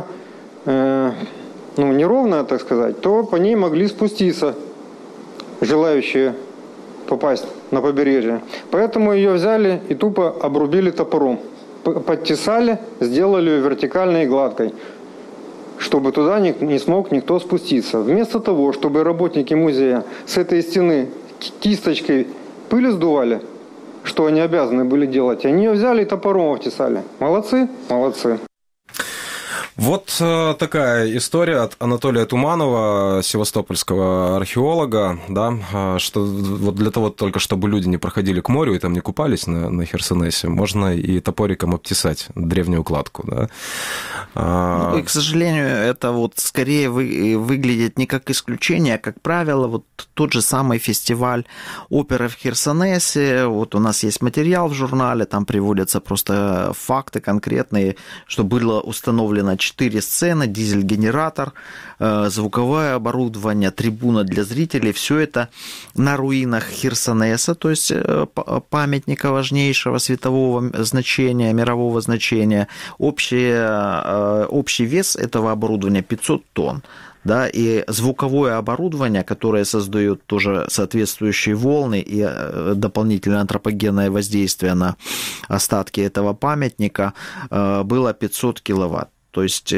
неровная, так сказать, то по ней могли спуститься желающие попасть на побережье. Поэтому ее взяли и тупо обрубили топором. Подтесали, сделали ее вертикальной и гладкой, чтобы туда не смог никто спуститься. Вместо того, чтобы работники музея с этой стены кисточкой пыль сдували, что они обязаны были делать, они ее взяли и топором обтесали. Молодцы? Молодцы. Вот такая история от Анатолия Туманова, севастопольского археолога, да, что вот для того только, чтобы люди не проходили к морю и там не купались на Херсонесе, можно и топориком обтесать древнюю кладку, да. И, к сожалению, это вот скорее выглядит не как исключение, а как правило, вот тот же самый фестиваль оперы в Херсонесе, вот у нас есть материал в журнале, там приводятся просто факты конкретные, что было установлено 4 сцены, дизель-генератор, звуковое оборудование, трибуна для зрителей, все это на руинах Херсонеса, то есть памятника важнейшего светового значения, мирового значения. Общий вес этого оборудования 500 тонн. Да, и звуковое оборудование, которое создает тоже соответствующие волны и дополнительное антропогенное воздействие на остатки этого памятника, было 500 киловатт. То есть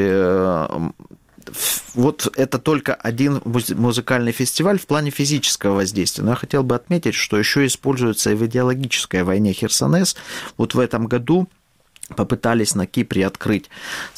вот это только один музыкальный фестиваль в плане физического воздействия. Но я хотел бы отметить, что еще используется и в идеологической войне Херсонес. Вот в этом году попытались на Кипре открыть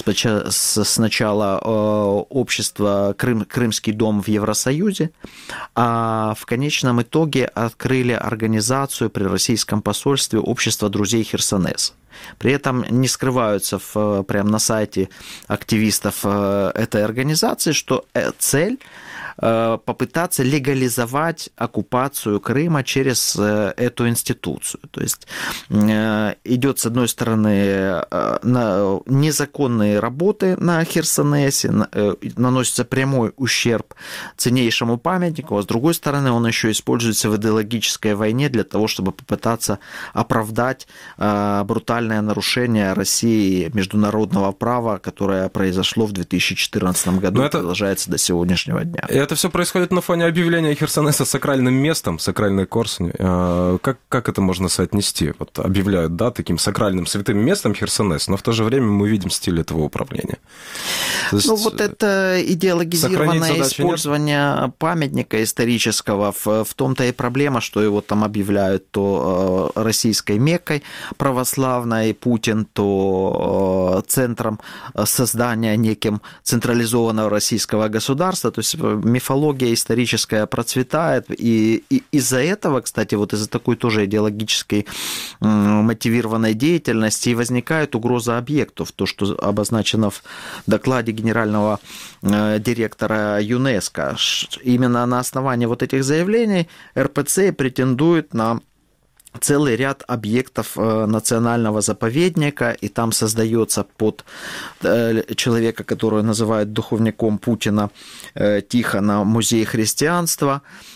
сначала общество «Крымский дом» в Евросоюзе, а в конечном итоге открыли организацию при российском посольстве «Общество друзей Херсонеса». При этом не скрываются прямо на сайте активистов этой организации, что цель попытаться легализовать оккупацию Крыма через эту институцию. То есть идет, с одной стороны, незаконные работы на Херсонесе, наносится прямой ущерб ценнейшему памятнику, а с другой стороны, он еще используется в идеологической войне для того, чтобы попытаться оправдать брутальное нарушение России международного права, которое произошло в 2014 году и продолжается до сегодняшнего дня. Это все происходит на фоне объявления Херсонеса сакральным местом, сакральной Корсунь. Как это можно соотнести? Вот объявляют, да, таким сакральным святым местом Херсонес, но в то же время мы видим стиль этого управления. Ну, вот это идеологизированное использование памятника исторического, в том-то и проблема, что его там объявляют то российской Меккой православной, Путин, то центром создания неким централизованного российского государства, то есть мифология историческая процветает, и из-за этого, кстати, вот из-за такой тоже идеологической мотивированной деятельности и возникает угроза объектов, то, что обозначено в докладе генерального директора ЮНЕСКО. Именно на основании вот этих заявлений РПЦ претендует на целый ряд объектов национального заповедника, и там создается под человека, которого называют духовником Путина, Тихона, музей христианства,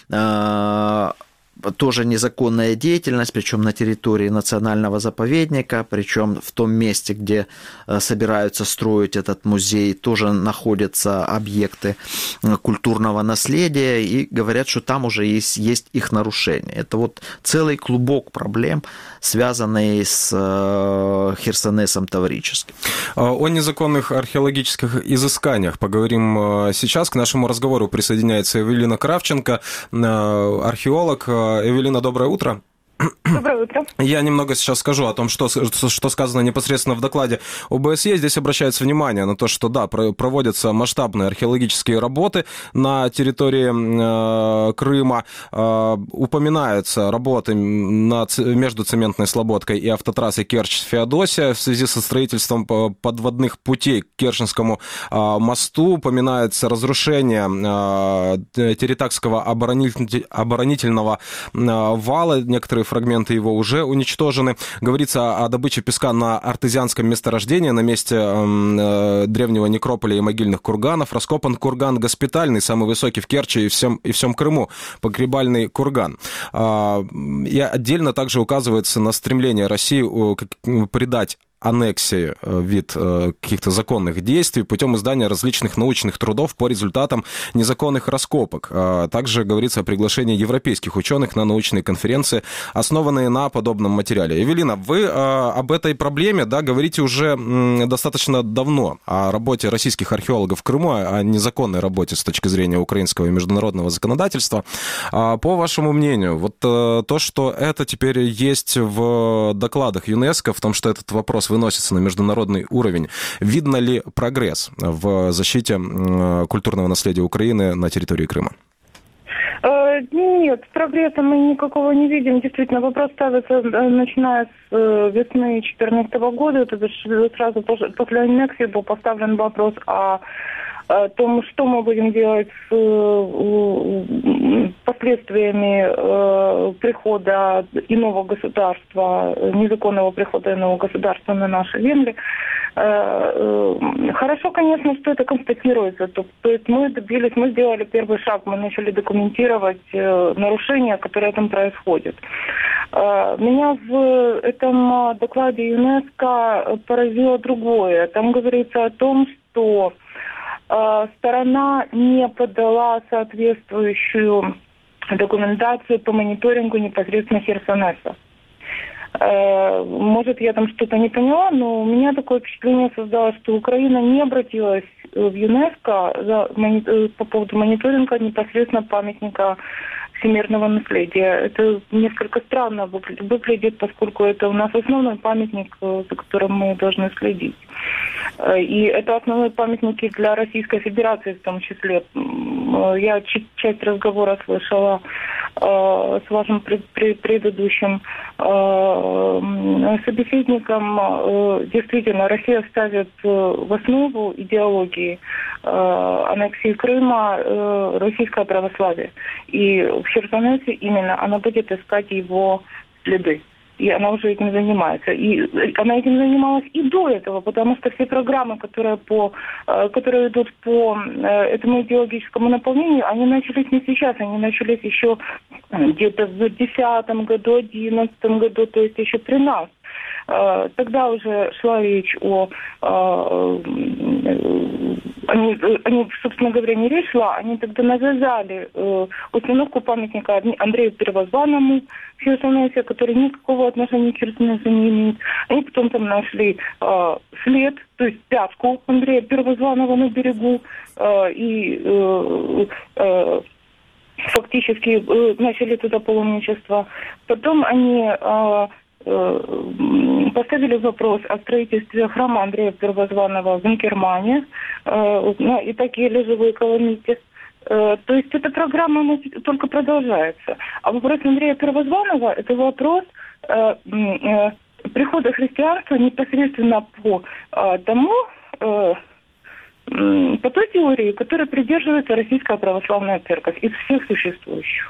тоже незаконная деятельность, причем на территории национального заповедника, причем в том месте, где собираются строить этот музей, тоже находятся объекты культурного наследия, и говорят, что там уже есть их нарушения. Это вот целый клубок проблем, связанный с Херсонесом Таврическим. О незаконных археологических изысканиях поговорим сейчас. К нашему разговору присоединяется Эвелина Кравченко, археолог. Эвелина, доброе утро. Доброе утро. Я немного сейчас скажу о том, что сказано непосредственно в докладе ОБСЕ. Здесь обращается внимание на то, что, да, проводятся масштабные археологические работы на территории Крыма. Упоминаются работы между Цементной Слободкой и автотрассой Керчь-Феодосия в связи со строительством подводных путей к Керченскому мосту. Упоминается разрушение Теретакского оборонительного вала. Некоторые фрагменты его уже уничтожены. Говорится о добыче песка на артезианском месторождении, на месте древнего некрополя и могильных курганов. Раскопан курган госпитальный, самый высокий в Керчи и всем Крыму, погребальный курган. И отдельно также указывается на стремление России придать аннексии вид каких-то законных действий путем издания различных научных трудов по результатам незаконных раскопок. Также говорится о приглашении европейских ученых на научные конференции, основанные на подобном материале. Эвелина, вы об этой проблеме, да, говорите уже достаточно давно, о работе российских археологов в Крыму, о незаконной работе с точки зрения украинского и международного законодательства. По вашему мнению, вот то, что это теперь есть в докладах ЮНЕСКО, в том, что этот вопрос выносится на международный уровень. Видно ли прогресс в защите культурного наследия Украины на территории Крыма? Нет, прогресса мы никакого не видим. Действительно, вопрос ставится, начиная с весны 2014 года. То есть сразу после аннексии был поставлен вопрос о том, что мы будем делать с последствиями прихода иного государства, незаконного прихода иного государства на наши земли. Хорошо, конечно, что это констатируется. То есть мы сделали первый шаг, мы начали документировать нарушения, которые там происходят. Меня в этом докладе ЮНЕСКО поразило другое. Там говорится о том, что сторона не подала соответствующую документацию по мониторингу непосредственно Херсонеса. Может, я там что-то не поняла, но у меня такое впечатление создалось, что Украина не обратилась в ЮНЕСКО по поводу мониторинга непосредственно памятника всемирного наследия. Это несколько странно выглядит, поскольку это у нас основной памятник, за которым мы должны следить. И это основные памятники для Российской Федерации в том числе. Я часть разговора слышала с вашим предыдущим собеседником. Действительно, Россия ставит в основу идеологии аннексии Крыма российское православие. И в Херсонесе именно она будет искать его следы. И она уже этим занимается. И она этим занималась и до этого, потому что все программы, которые идут по этому идеологическому наполнению, они начались не сейчас, они начались еще где-то в 2010 году, 2011 году, то есть еще при нас. Тогда уже шла речь они, собственно говоря, не речь шла, они тогда навязали установку памятника Андрею Первозванному в Херсонесе, который никакого отношения к Херсонесу не имеет. Они потом там нашли след, то есть пятку Андрея Первозванного на берегу, и фактически начали туда паломничество. Потом они поставили вопрос о строительстве храма Андрея Первозванного в Инкермане, и такие живые колониты. То есть эта программа только продолжается. А вопрос Андрея Первозванного – это вопрос прихода христианства непосредственно по той теории, которой придерживается Российская Православная Церковь из всех существующих.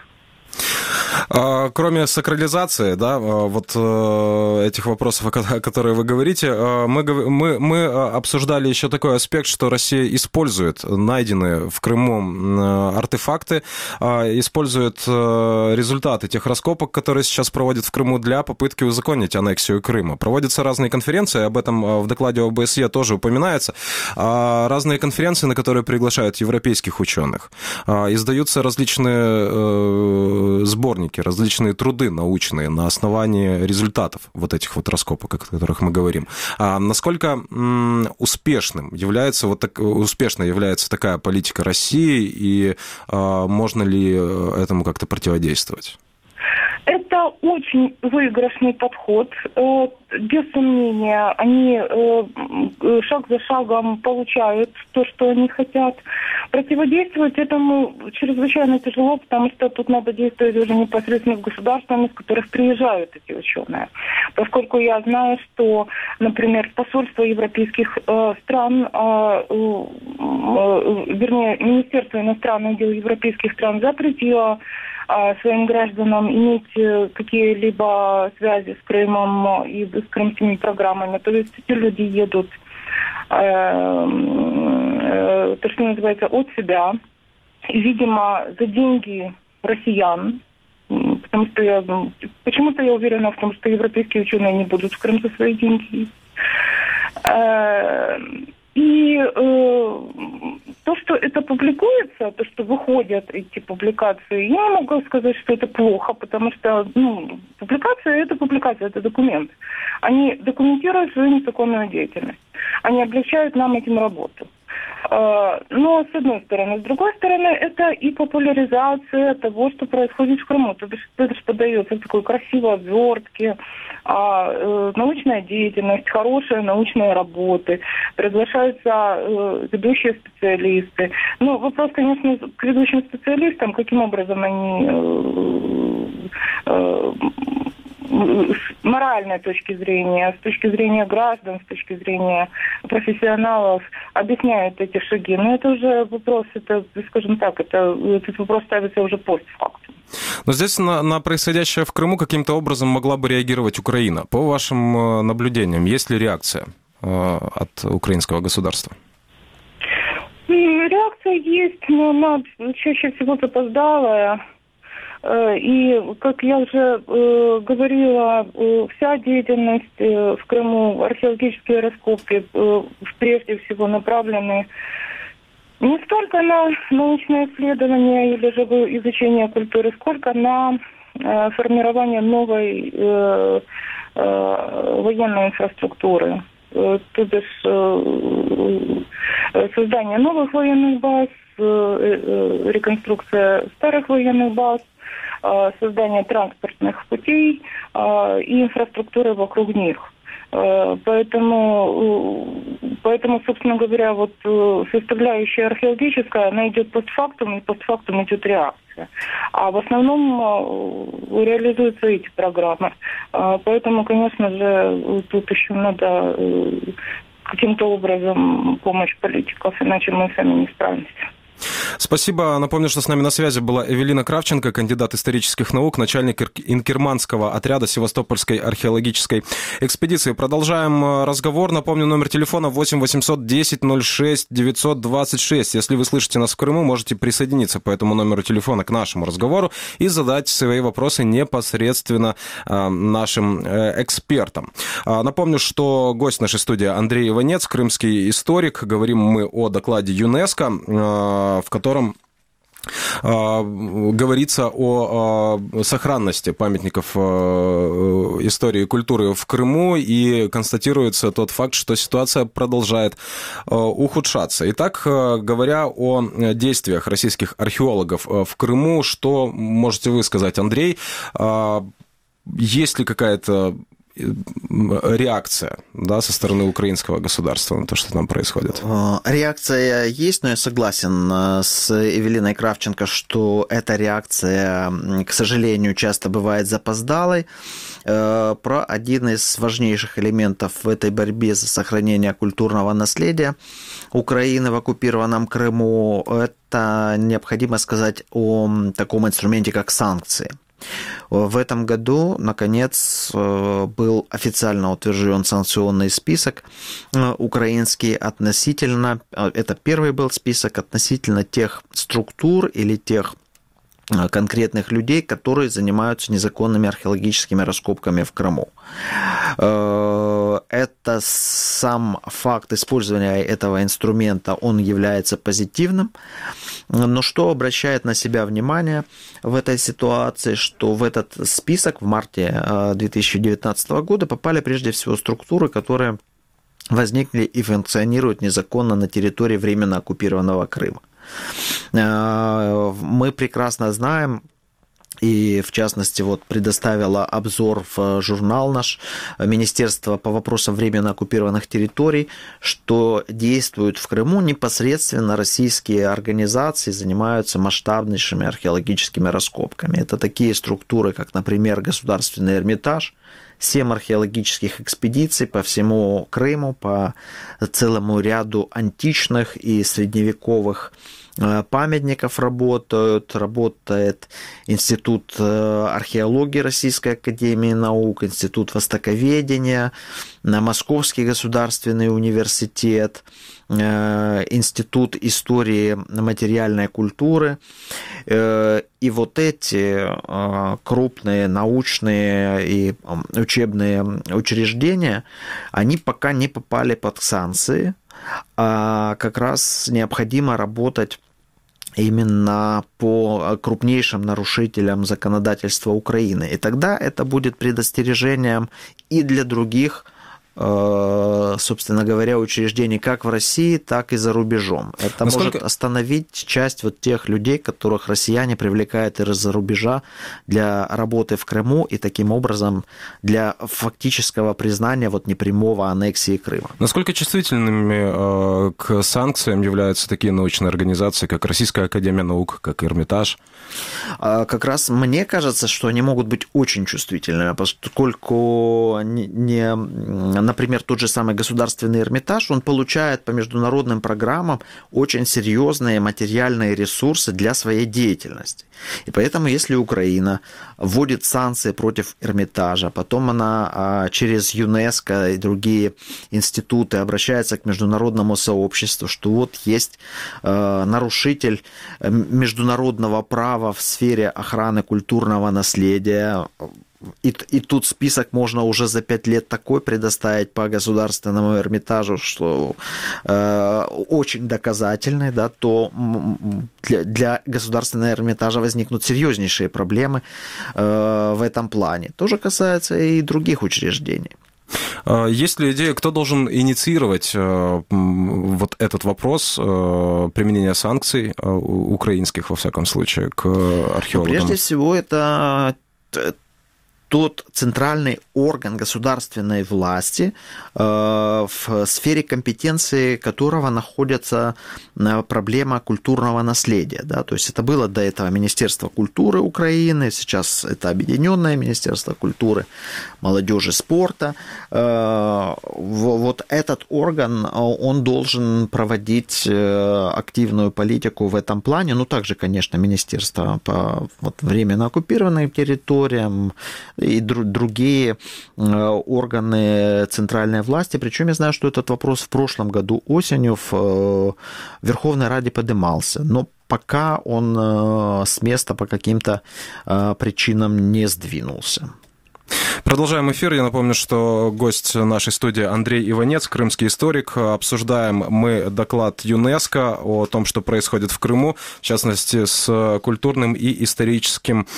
Кроме сакрализации, да, вот этих вопросов, о которых вы говорите, мы обсуждали еще такой аспект, что Россия использует найденные в Крыму артефакты, использует результаты тех раскопок, которые сейчас проводят в Крыму для попытки узаконить аннексию Крыма. Проводятся разные конференции, об этом в докладе ОБСЕ тоже упоминается, разные конференции, на которые приглашают европейских ученых. Издаются различные сборники, различные труды научные на основании результатов вот этих вот раскопок, о которых мы говорим. Насколько успешной является такая политика России, и можно ли этому как-то противодействовать? Это очень выигрышный подход. Без сомнения, они шаг за шагом получают то, что они хотят. Противодействовать этому чрезвычайно тяжело, потому что тут надо действовать уже непосредственно с государствами, с которых приезжают эти ученые. Поскольку я знаю, что, например, посольство европейских стран, Министерство иностранных дел европейских стран запретило своим гражданам иметь какие-либо связи с Крымом и с крымскими программами. То есть эти люди едут, то, что называется, от себя, и, видимо, за деньги россиян, потому что почему-то я уверена в том, что европейские ученые не будут в Крым за свои деньги. И то, что это публикуется, то, что выходят эти публикации, я не могу сказать, что это плохо, потому что публикация, это документ. Они документируют свою незаконную деятельность. Они облегчают нам этим работу. Но, с одной стороны. С другой стороны, это и популяризация того, что происходит в Крыму. То есть это же подается в такой красивой обвертке, научная деятельность, хорошие научные работы, приглашаются ведущие специалисты. Ну, вопрос, конечно, к ведущим специалистам, каким образом они с моральной точки зрения, с точки зрения граждан, с точки зрения профессионалов объясняют эти шаги. Но это уже вопрос, это, скажем так, этот вопрос ставится уже постфактум. Но здесь на происходящее в Крыму каким-то образом могла бы реагировать Украина. По вашим наблюдениям, есть ли реакция от украинского государства? Реакция есть, но она чаще всего запоздалая. И, как я уже говорила, вся деятельность в Крыму, археологические раскопки, прежде всего направлены не столько на научное исследование или же изучение культуры, сколько на формирование новой военной инфраструктуры. То бишь создание новых военных баз, реконструкция старых военных баз, создание транспортных путей и инфраструктуры вокруг них. Поэтому, собственно говоря, вот составляющая археологическая, она идет постфактум, и постфактум идет реакция. А в основном реализуются эти программы. Поэтому, конечно же, тут еще надо каким-то образом помощь политиков, иначе мы сами не справимся. Спасибо. Напомню, что с нами на связи была Эвелина Кравченко, кандидат исторических наук, начальник Инкерманского отряда Севастопольской археологической экспедиции. Продолжаем разговор. Напомню, номер телефона 8 800 10 06 926. Если вы слышите нас в Крыму, можете присоединиться по этому номеру телефона к нашему разговору и задать свои вопросы непосредственно нашим экспертам. Напомню, что гость нашей студии Андрей Иванец, крымский историк. Говорим мы о докладе ЮНЕСКО, в котором говорится о сохранности памятников истории и культуры в Крыму, и констатируется тот факт, что ситуация продолжает ухудшаться. Итак, говоря о действиях российских археологов в Крыму, что можете вы сказать, Андрей? Есть ли какая-то реакция, да, со стороны украинского государства на то, что там происходит? Реакция есть, но я согласен с Эвелиной Кравченко, что эта реакция, к сожалению, часто бывает запоздалой. Про один из важнейших элементов в этой борьбе за сохранение культурного наследия Украины в оккупированном Крыму, это необходимо сказать о таком инструменте, как санкции. В этом году, наконец, был официально утвержден санкционный список украинский относительно, это первый был список относительно тех структур или тех конкретных людей, которые занимаются незаконными археологическими раскопками в Крыму. Это сам факт использования этого инструмента, он является позитивным, но что обращает на себя внимание в этой ситуации, что в этот список в марте 2019 года попали прежде всего структуры, которые возникли и функционируют незаконно на территории временно оккупированного Крыма. Мы прекрасно знаем, и, в частности, вот предоставила обзор в журнал наш Министерство по вопросам временно оккупированных территорий, что действуют в Крыму непосредственно российские организации, занимаются масштабнейшими археологическими раскопками. Это такие структуры, как, например, Государственный Эрмитаж, 7 археологических экспедиций по всему Крыму, по целому ряду античных и средневековых памятников работает Институт археологии Российской академии наук, Институт востоковедения, Московский государственный университет, Институт истории материальной культуры. И вот эти крупные научные и учебные учреждения, они пока не попали под санкции, а как раз необходимо работать именно по крупнейшим нарушителям законодательства Украины. И тогда это будет предостережением и для других собственно говоря, учреждений как в России, так и за рубежом. Это может остановить часть вот тех людей, которых россияне привлекают из-за рубежа для работы в Крыму и таким образом для фактического признания вот непрямого аннексии Крыма. Насколько чувствительными к санкциям являются такие научные организации, как Российская академия наук, как Эрмитаж? Как раз мне кажется, что они могут быть очень чувствительными, поскольку, например, тот же самый Государственный Эрмитаж, он получает по международным программам очень серьезные материальные ресурсы для своей деятельности. И поэтому, если Украина вводит санкции против Эрмитажа, потом она через ЮНЕСКО и другие институты обращается к международному сообществу, что вот есть нарушитель международного права в сфере охраны культурного наследия, и тут список можно уже за 5 лет такой предоставить по Государственному Эрмитажу, что очень доказательный, да, то для Государственного Эрмитажа возникнут серьезнейшие проблемы в этом плане. То же касается и других учреждений. Есть ли идея, кто должен инициировать вот этот вопрос применения санкций украинских, во всяком случае, к археологам? Прежде всего, это тот центральный орган государственной власти, в сфере компетенции которого находится проблема культурного наследия. Да? То есть это было до этого Министерство культуры Украины, сейчас это Объединенное Министерство культуры, молодежи, спорта. Вот этот орган, он должен проводить активную политику в этом плане, ну также, конечно, Министерство по временно оккупированным территориям, и другие органы центральной власти. Причем я знаю, что этот вопрос в прошлом году осенью в Верховной Раде поднимался. Но пока он с места по каким-то причинам не сдвинулся. Продолжаем эфир. Я напомню, что гость нашей студии Андрей Иванец, крымский историк. Обсуждаем мы доклад ЮНЕСКО о том, что происходит в Крыму, в частности, с культурным и историческим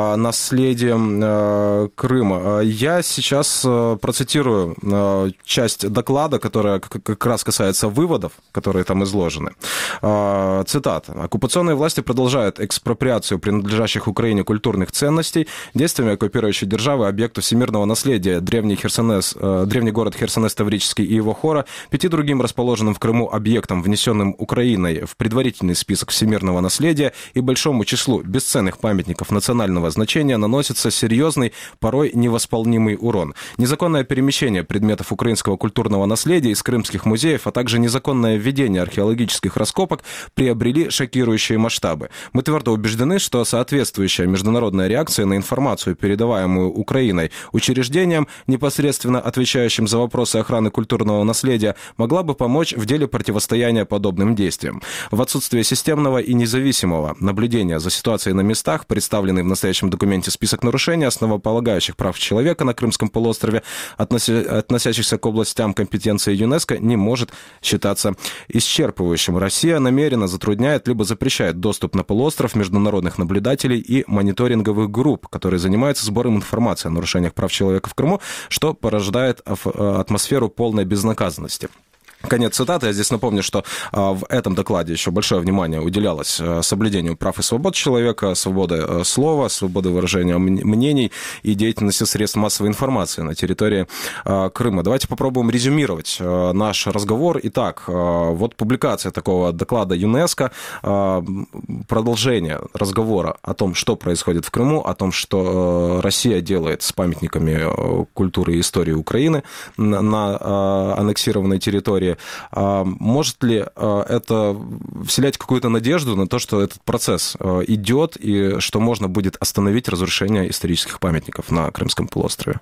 наследием Крыма. Я сейчас процитирую часть доклада, которая как раз касается выводов, которые там изложены. Цитата. «Оккупационные власти продолжают экспроприацию принадлежащих Украине культурных ценностей, действиями оккупирующей державы объекту всемирного наследия древний город Херсонес Таврический и его хора, 5 другим расположенным в Крыму объектам, внесенным Украиной в предварительный список всемирного наследия и большому числу бесценных памятников национального значения наносится серьезный, порой невосполнимый урон. Незаконное перемещение предметов украинского культурного наследия из крымских музеев, а также незаконное введение археологических раскопок приобрели шокирующие масштабы. Мы твердо убеждены, что соответствующая международная реакция на информацию, передаваемую Украиной учреждениям, непосредственно отвечающим за вопросы охраны культурного наследия, могла бы помочь в деле противостояния подобным действиям. В отсутствие системного и независимого наблюдения за ситуацией на местах, представленный в настоящем документе список нарушений основополагающих прав человека на Крымском полуострове, относящихся к областям компетенции ЮНЕСКО, не может считаться исчерпывающим. Россия намеренно затрудняет либо запрещает доступ на полуостров международных наблюдателей и мониторинговых групп, которые занимаются сбором информации о нарушениях прав человека в Крыму, что порождает атмосферу полной безнаказанности». Конец цитаты. Я здесь напомню, что в этом докладе еще большое внимание уделялось соблюдению прав и свобод человека, свободы слова, свободы выражения мнений и деятельности средств массовой информации на территории Крыма. Давайте попробуем резюмировать наш разговор. Итак, вот публикация такого доклада ЮНЕСКО, продолжение разговора о том, что происходит в Крыму, о том, что Россия делает с памятниками культуры и истории Украины на аннексированной территории. Может ли это вселять какую-то надежду на то, что этот процесс идет и что можно будет остановить разрушение исторических памятников на Крымском полуострове?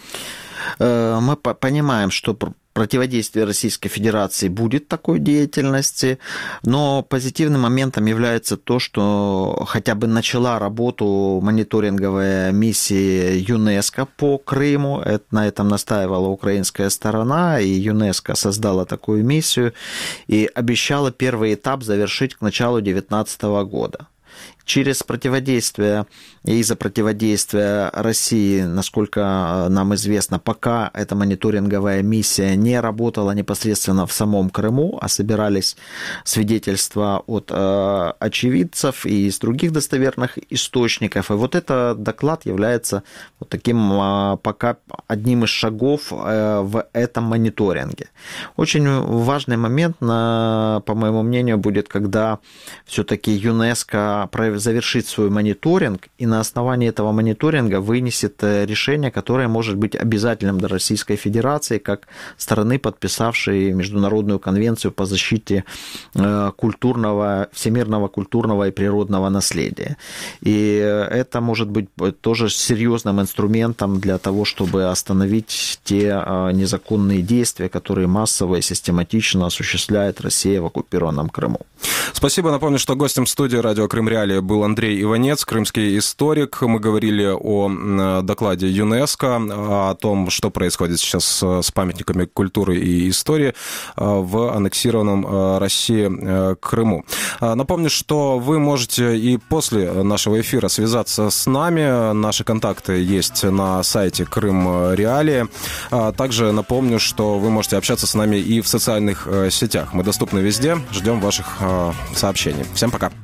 Мы понимаем, что противодействие Российской Федерации будет такой деятельности, но позитивным моментом является то, что хотя бы начала работу мониторинговая миссия ЮНЕСКО по Крыму. На этом настаивала украинская сторона, и ЮНЕСКО создала такую миссию и обещала первый этап завершить к началу 2019 года. через противодействие и из-за противодействия России, насколько нам известно, пока эта мониторинговая миссия не работала непосредственно в самом Крыму, а собирались свидетельства от очевидцев и из других достоверных источников. И вот этот доклад является вот таким пока одним из шагов в этом мониторинге. Очень важный момент, по моему мнению, будет, когда все-таки ЮНЕСКО завершит свой мониторинг и на основании этого мониторинга вынесет решение, которое может быть обязательным для Российской Федерации, как страны, подписавшей Международную конвенцию по защите всемирного культурного и природного наследия. И это может быть тоже серьезным инструментом для того, чтобы остановить те незаконные действия, которые массово и систематично осуществляет Россия в оккупированном Крыму. Спасибо. Напомню, что гостем студии «Радио Крым Реалии» был Андрей Иванец, крымский историк. Мы говорили о докладе ЮНЕСКО, о том, что происходит сейчас с памятниками культуры и истории в аннексированном России Крыму. Напомню, что вы можете и после нашего эфира связаться с нами. Наши контакты есть на сайте Крым Реалии. Также напомню, что вы можете общаться с нами и в социальных сетях. Мы доступны везде. Ждем ваших сообщений. Всем пока.